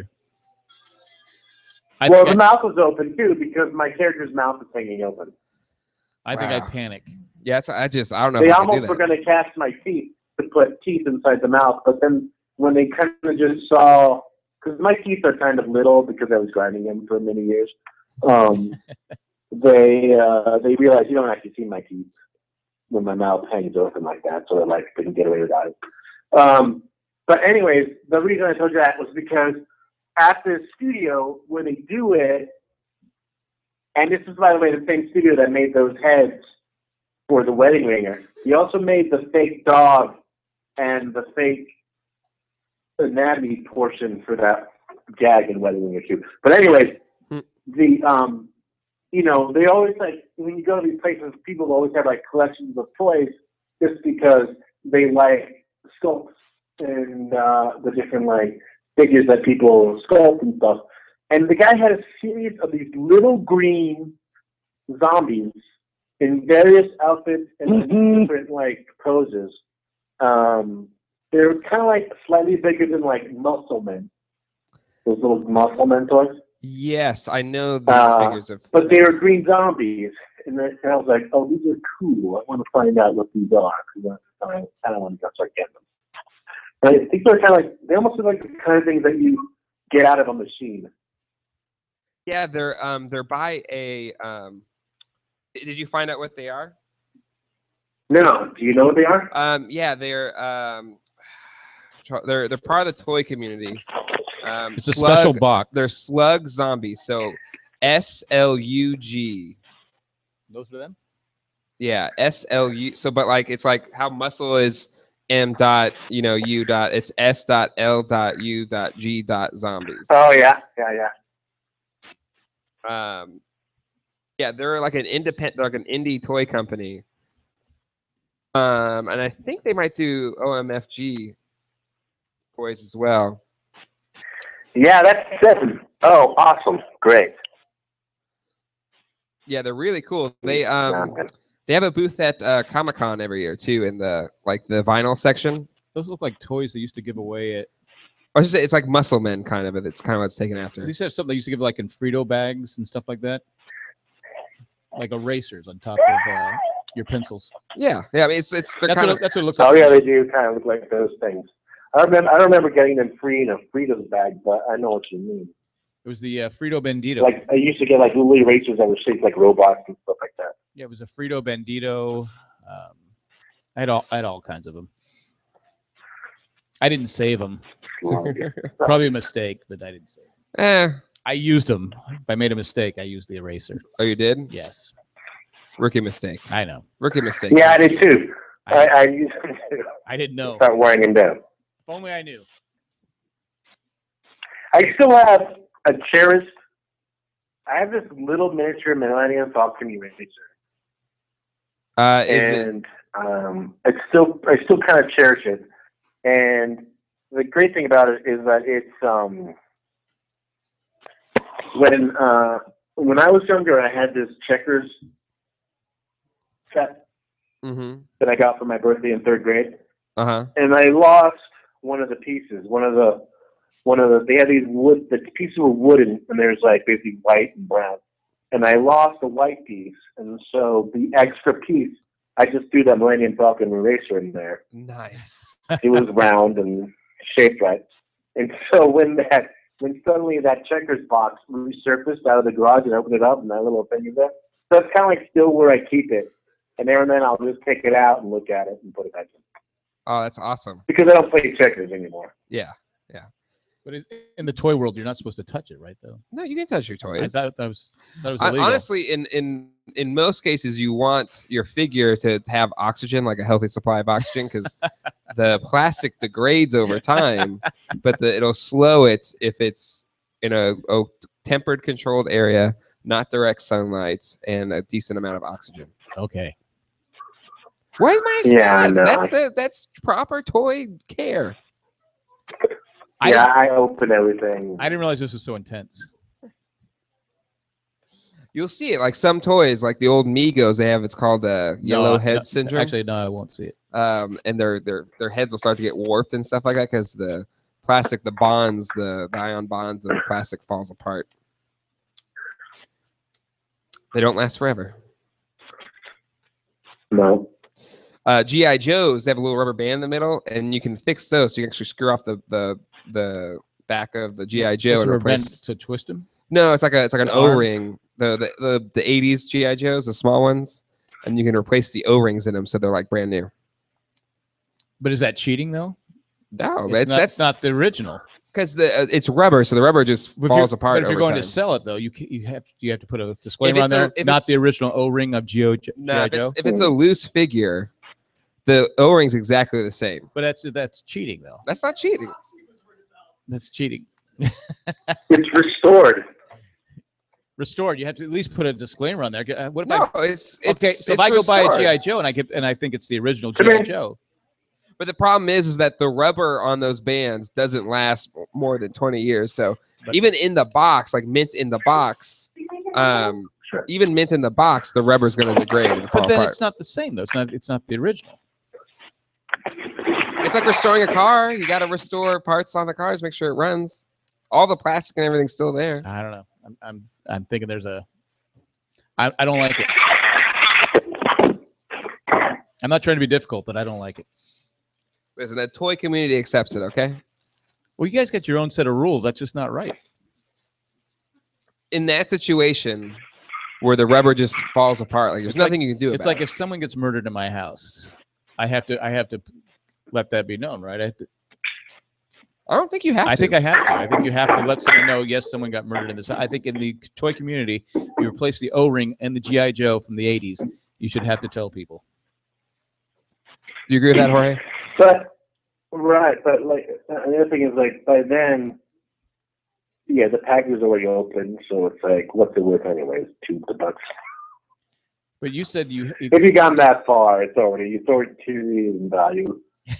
The mouth was open too because my character's mouth is hanging open. I think I'd panic. Yeah, I don't know. They almost were going to cast my teeth to put teeth inside the mouth, but then when they kind of just saw, because my teeth are kind of little because I was grinding them for many years, they realized you don't actually see my teeth when my mouth hangs open like that, so they couldn't get away without it. But anyways, the reason I told you that was because at the studio where they do it, and this is, by the way, the same studio that made those heads for the wedding ringer. He also made the fake dog and the fake anatomy portion for that gag in Wedding Ringer too. But anyways, they always when you go to these places, people always have collections of toys just because they like sculpts and the different figures that people sculpt and stuff. And the guy had a series of these little green zombies in various outfits and different poses. They're kind of slightly bigger than muscle men. Those little muscle men toys. Yes, I know these figures of. But they were green zombies, and I was like, "Oh, these are cool. I want to find out what these are because I kind of want to start getting them." But I think they're kind of they almost look like the kind of things that you get out of a machine. Yeah, they're by a. Did you find out what they are? No. Do you know what they are? Yeah, they're part of the toy community. It's a special box. They're slug zombies. So SLUG. Those are them? Yeah, SLU. So, but it's how muscle is M dot, U dot. It's S dot L dot U dot G dot zombies. Oh yeah. Yeah, they're an independent, they're an indie toy company. And I think they might do OMFG toys as well. Yeah, that's 7. Oh, awesome. Great. Yeah, they're really cool. They have a booth at Comic-Con every year too in the the vinyl section. Those look like toys they used to give away at. I should say it's like Muscle Men kind of, but it's kind of what it's taken after. They used to have something they used to give in Frito bags and stuff like that. Like erasers on top of your pencils. Yeah. I mean, that's what it looks like. Oh yeah, they do kind of look like those things. I don't remember getting them free in a Fritos bag, but I know what you mean. It was the Frito Bandito. I used to get little erasers that were shaped like robots and stuff like that. Yeah, it was a Frito Bandito. I had all kinds of them. I didn't save them. Probably a mistake, but I didn't save them. I used them. If I made a mistake, I used the eraser. Oh, you did? Yes. Rookie mistake. I know. Rookie mistake. Yeah, I did too. I used them too. I didn't know. Start wearing them down. If only I knew. I still have a cherished. I have this little miniature Millennium Falcon eraser. I still kind of cherish it. And the great thing about it is that it's when I was younger, I had this Checkers set that I got for my birthday in 3rd grade, and I lost one of the pieces. They had these wood. The pieces were wooden, and there's basically white and brown. And I lost the white piece, and so the extra piece, I just threw that Millennium Falcon eraser in there. Nice. It was round and shaped right. And so when suddenly that Checkers box resurfaced out of the garage and I opened it up and that little thing is there, so it's kind of still where I keep it. And there and then I'll just take it out and look at it and put it back in. Oh, that's awesome. Because I don't play checkers anymore. Yeah. But in the toy world, you're not supposed to touch it, right? Though. No, you can touch your toys. I thought that was illegal. Honestly, in in most cases, you want your figure to have oxygen, like a healthy supply of oxygen, because the plastic degrades over time, but it'll slow it if it's in a tempered, controlled area, not direct sunlight, and a decent amount of oxygen. Okay. Where's my Yeah, scars? no. That's proper toy care. I open everything. I didn't realize this was so intense. You'll see it like some toys, like the old Migos. They have it's called yellow head syndrome. Actually, no, I won't see it. And their heads will start to get warped and stuff like that because the plastic, the bonds, the ion bonds of the plastic falls apart. They don't last forever. No. GI Joes, they have a little rubber band in the middle, and you can fix those. So you can actually screw off the back of the GI Joe and replace to twist them. No, it's like an O-ring. The 80s GI Joes, the small ones, and you can replace the O-rings in them so they're like brand new. But is that cheating though? No, that's not the original. Because it's rubber, so the rubber just falls apart. But if you're going to sell it though, you have to put a disclaimer on there. Not the original O-ring of G.I. Joe. If it's a loose figure, the O-ring's exactly the same. But that's cheating though. That's not cheating. That's cheating. It's restored. Restored. You have to at least put a disclaimer on there. What if it's okay? So if I go buy a GI Joe and I think it's the original GI Joe, but the problem is that the rubber on those bands doesn't last more than 20 years. So even in the box, like mint in the box, even mint in the box, the rubber's going to degrade and fall but then apart. It's not the same though. It's not the original. It's like restoring a car. You got to restore parts on the cars, make sure it runs. All the plastic and everything's still there. I don't know. I'm thinking there's I don't like it. I'm not trying to be difficult, but I don't like it. Listen, that toy community accepts it, okay? Well, you guys got your own set of rules. That's just not right. In that situation where the rubber just falls apart, like there's nothing you can do about it. It's like if someone gets murdered in my house, I have to let that be known, right? I don't think you have to. I think I have to. I think you have to let someone know, yes, someone got murdered in this. I think in the toy community, you replace the O-ring and the G.I. Joe from the 80s, you should have to tell people. Do you agree with that, Jorge? But like the other thing is like by then, yeah, the package is already open, so it's like what's it worth anyways? $2. But you said if you gone that far, it's already $2 in value.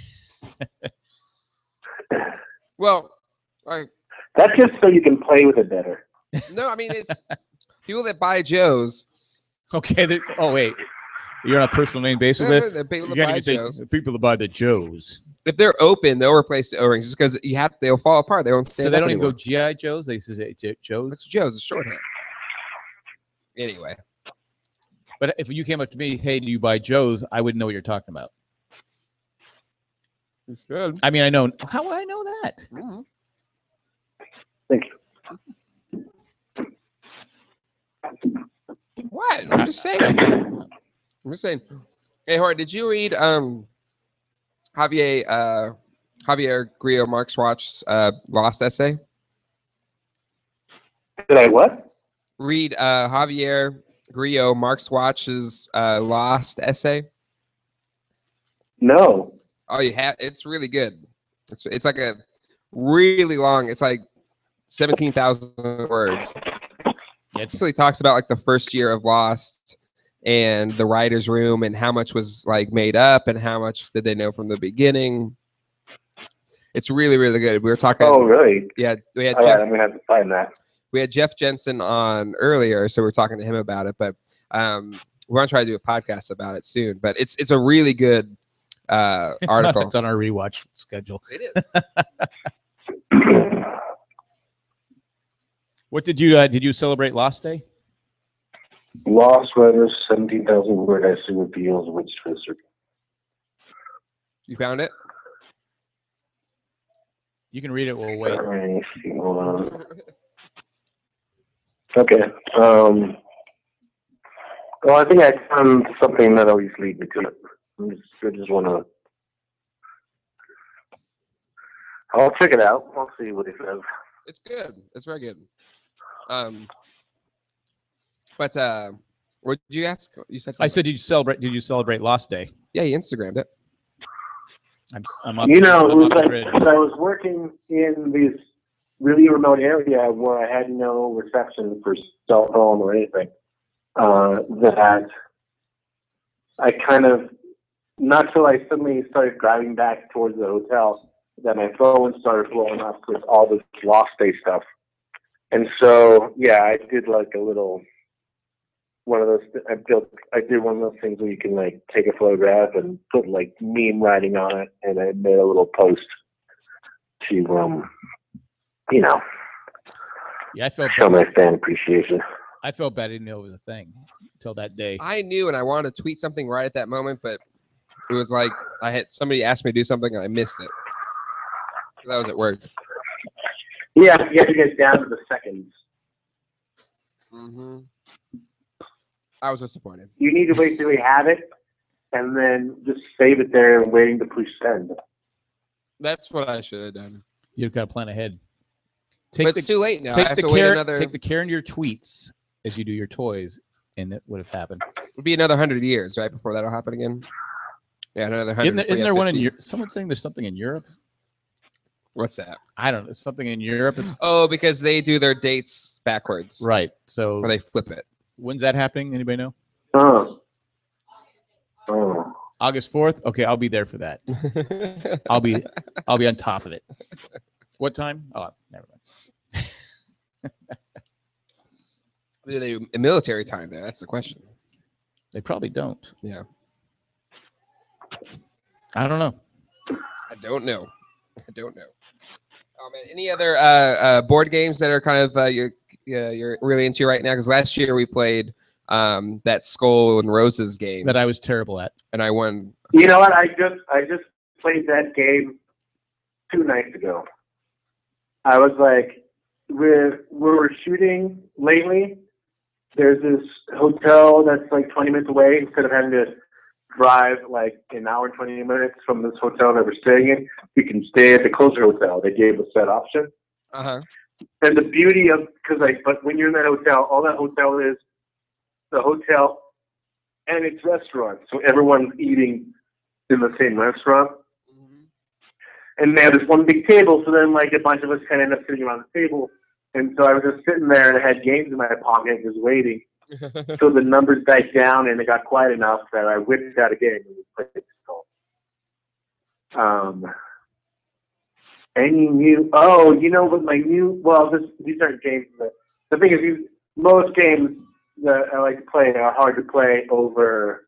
Well, that's just so you can play with it better. No, I mean it's people that buy Joes. Okay. Wait. You're on a personal name basis with it? People that buy Joes. People that buy the Joes. If they're open, they'll replace the O-rings just because they'll fall apart. They won't stand. So they up don't anymore. even go G.I. Joes. They say Joes. It's Joe's. It's shorthand. Anyway, but if you came up to me, hey, do you buy Joes? I wouldn't know what you're talking about. It's good. I mean, I know how would I know that. Mm-hmm. Thank you. What? I'm just saying. Hey, Jorge, did you read Javier Grillo Marxuach's Lost essay? Did I what? Read Javier Grillo Marxuach's Lost essay? No. Oh, you have? It's really good. It's like a really long. It's like 17,000 words. It basically talks about like the first year of Lost and the writer's room and how much was like made up and how much did they know from the beginning. It's really, really good. We were talking. Oh, really? Yeah, we had. All right, I'm gonna have to find that. We had Jeff Jensen on earlier, so we were talking to him about it. But we're gonna try to do a podcast about it soon. But it's a really good article. It's on our rewatch schedule. It is. What did you celebrate Lost Day? Lost Writers, 17,000 word essay reveals which twister. You found it? You can read it. We'll wait. Hold on. Okay. Well, I think I found something that always leads me to it. I just want to. I'll check it out. I'll see what it says. It's good. It's very good. But What did you ask? You said something. I said, did you celebrate Lost Day? Yeah, you Instagrammed it. I'm up, You know, it was I'm up like, the grid. 'cause I was working in this really remote area where I had no reception for cell phone or anything. That I kind of, not till I suddenly started driving back towards the hotel, that my phone started blowing up with all this Lost Day stuff. And so, yeah, I did like a little one of those. I did one of those things where you can like take a photograph and put like meme writing on it, and I made a little post to, you know, Yeah, I felt show bad. my fan appreciation. I felt bad. I didn't know it was a thing until that day. I knew, and I wanted to tweet something right at that moment, but it was like I had somebody asked me to do something, and I missed it because I was at work. Yeah, you have to get down to the seconds. Mm-hmm. I was disappointed. You need to basically have it, and then just save it there and waiting to push send. That's what I should have done. You've got to plan ahead. But it's too late now. I have to wait another. Take the care into your tweets as you do your toys, and it would have happened. It'll be another 100 years, right, before that'll happen again. Yeah, another 100. Isn't there one in Europe? Someone's saying there's something in Europe. What's that? I don't know. Something in Europe. Oh, because they do their dates backwards. Right. So Or they flip it. when's that happening? Anybody know? Oh. August 4th. Okay, I'll be there for that. I'll be on top of it. What time? Oh, never mind. Do they do military time there? That's the question. They probably don't. Yeah. I don't know. I don't know. Oh man, any other board games that are kind of you're really into right now? Because last year we played that Skull and Roses game That I was terrible at. and I won. You know what? I just played that game 2 nights ago. I was like, we're shooting lately. There's this hotel that's like 20 minutes away. Instead of having to drive like an hour and 20 minutes from this hotel that we're staying in, we can stay at the closer hotel. They gave us that option. Uh-huh. And the beauty of, but when you're in that hotel, all that hotel is the hotel and its restaurant. So everyone's eating in the same restaurant. Mm-hmm. And they have this one big table. So then like a bunch of us kind of end up sitting around the table. And so I was just sitting there and I had games in my pocket just waiting. So the numbers died down and it got quiet enough that I whipped out a game and we played Skull. Any new? Oh, you know what? These aren't games. The thing is, most games that I like to play are hard to play over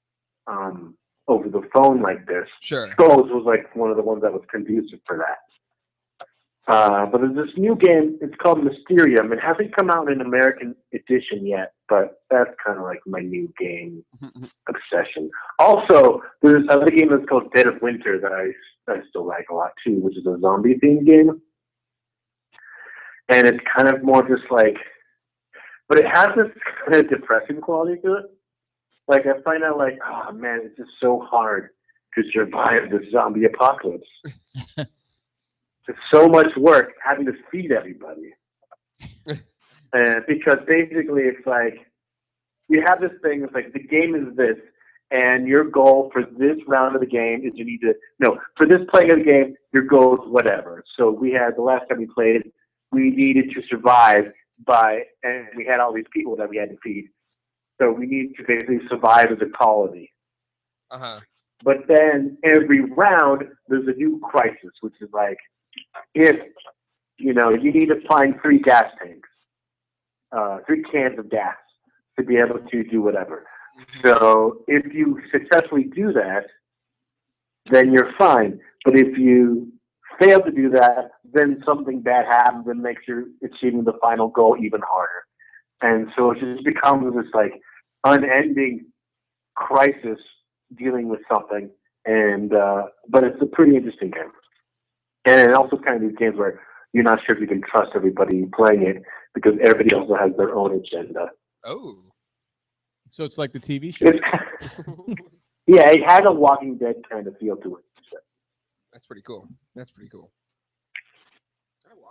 the phone like this. Sure. Skulls was like one of the ones that was conducive for that. But there's this new game. It's called Mysterium. It hasn't come out in an American edition yet, but that's kind of like my new game obsession. Also, there's this other game that's called Dead of Winter that I still like a lot too, which is a zombie themed game. And it's kind of more just like, but it has this kind of depressing quality to it. Like I find out like, oh man, it's just so hard to survive the zombie apocalypse. It's so much work having to feed everybody. And because basically it's like, you have this thing, it's like the game is this, and your goal for this round of the game is for this playing of the game, your goal is whatever. So we had, the last time we played, we needed to survive and we had all these people that we had to feed. So we needed to basically survive as a colony. Uh-huh. But then every round, there's a new crisis, which is like, if, you need to find 3 gas tanks, 3 cans of gas to be able to do whatever. So if you successfully do that, then you're fine. But if you fail to do that, then something bad happens and makes your achieving the final goal even harder. And so it just becomes this like unending crisis dealing with something. And but it's a pretty interesting game. And it also kind of these games where you're not sure if you can trust everybody playing it because everybody also has their own agenda. Oh. So it's like the TV show. Yeah, it has a Walking Dead kind of feel to it. That's pretty cool.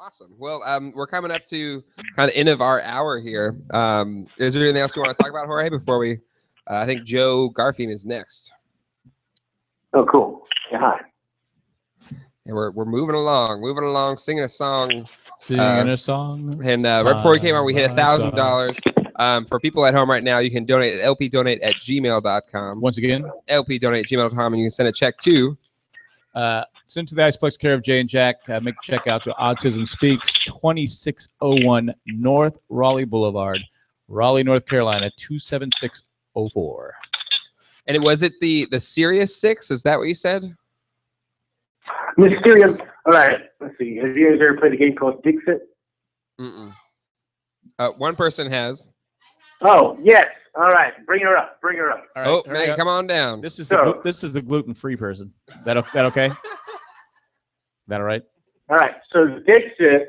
Awesome. Well, we're coming up to kind of the end of our hour here. Is there anything else you want to talk about, Jorge, before we? I think Joe Garfield is next. Oh, cool. Yeah, hi. And we're moving along, singing a song. Singing a song. And right before we came on, we hit $1,000. For people at home right now, you can donate at lpdonate@gmail.com. Once again, lpdonate@gmail.com, and you can send a check to Since the Iceplex care of Jay and Jack, make a check out to Autism Speaks, 2601 North Raleigh Boulevard, Raleigh, North Carolina, 27604. And was it the Sirius 6? Is that what you said? Mysterium. All right. Let's see. Have you guys ever played a game called Dixit? Mm-mm. One person has. Oh, yes. All right. Bring her up. Bring her up. All right, Oh, hurry Maggie, up. come on down. This is the gluten-free person. That okay? That all right? All right. So Dixit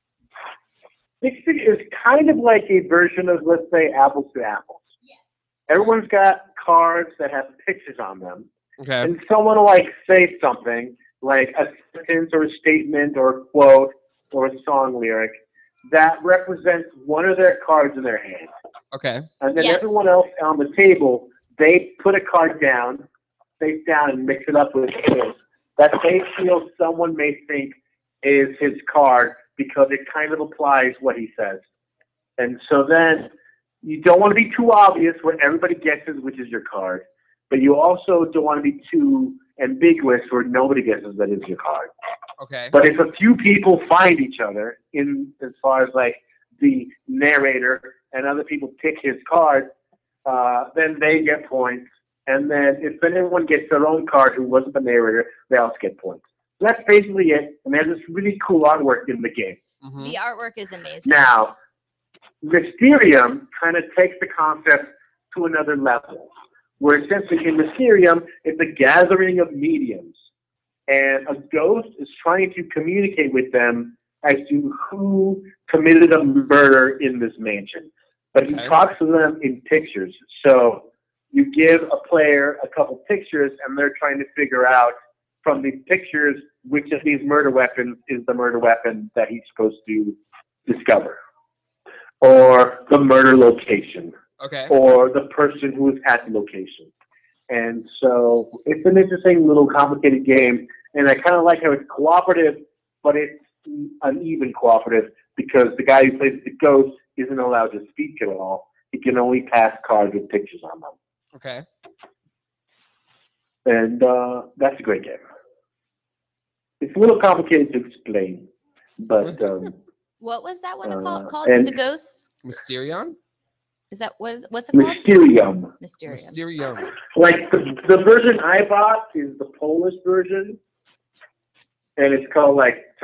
is kind of like a version of, let's say, Apples to Apples. Yes. Everyone's got cards that have pictures on them. Okay. And someone will say something like a sentence or a statement or a quote or a song lyric that represents one of their cards in their hand. Okay. And then everyone else on the table, they put a card down, face down, and mix it up with his that they feel someone may think is his card because it kind of applies what he says. And so then you don't want to be too obvious where everybody guesses which is your card, but you also don't want to be too ambiguous where nobody guesses that is your card. Okay. But if a few people find each other in as far as the narrator and other people pick his card, then they get points. And then if anyone gets their own card who wasn't the narrator, they also get points. So that's basically it. And there's this really cool artwork in the game. Mm-hmm. The artwork is amazing. Now, Mysterium kind of takes the concept to another level, where essentially in Mysterium, it's a gathering of mediums. And a ghost is trying to communicate with them as to who committed a murder in this mansion. But he talks to them in pictures. So you give a player a couple pictures, and they're trying to figure out from these pictures which of these murder weapons is the murder weapon that he's supposed to discover. Or the murder location. Okay. Or the person who is at the location. And so it's an interesting little complicated game, and I kind of like how it's cooperative, but it's uneven cooperative because the guy who plays the ghost isn't allowed to speak at all. He can only pass cards with pictures on them. Okay. And that's a great game. It's a little complicated to explain, but what was that one called? and The Ghosts? Mysterion? Is that what's it called? Mysterium. Mysterium. Like the version I bought is the Polish version, and it's called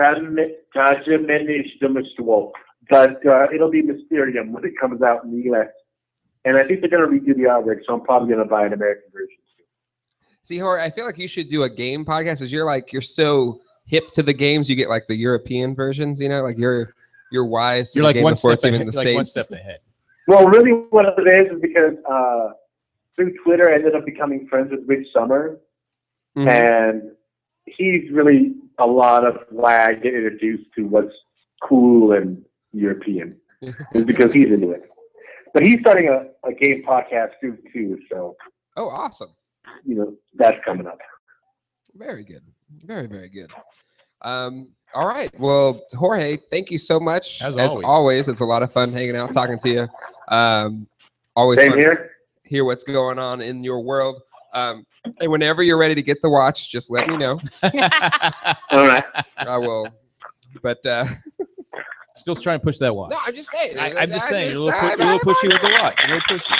Tajemenish. But it'll be Mysterium when it comes out in the U.S. And I think they're going to redo the artwork, so I'm probably going to buy an American version. See, Jorge, I feel like you should do a game podcast because you're so hip to the games. You get the European versions, you're wise to the game before it's even in the States. One step ahead. Well, really what it is because through Twitter I ended up becoming friends with Rich Summer, and he's really a lot of why I get introduced to what's cool and European is because he's into it. But he's starting a game podcast too, so. Oh, awesome. That's coming up. Very good. Very, very good. All right. Well, Jorge, thank you so much. As always, it's a lot of fun hanging out, talking to you. Always Same fun here. to hear what's going on in your world. And whenever you're ready to get the watch, just let me know. All right. I will. But still trying to push that watch. No, I'm just saying. I'm just saying. You're a little pushy with the watch. A little pushy.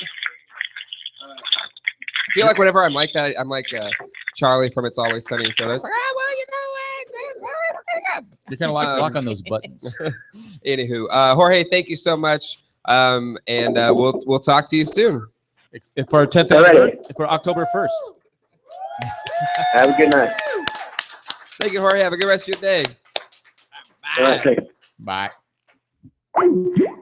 I feel like whenever I'm like that, I'm like Charlie from It's Always Sunny in Philadelphia. It's like, well, it's pretty good. You're kind of lock on those buttons. Anywho, Jorge, thank you so much, and we'll talk to you soon. For our 10th anniversary, for October 1st. Have a good night. Thank you, Jorge. Have a good rest of your day. Bye. Bye.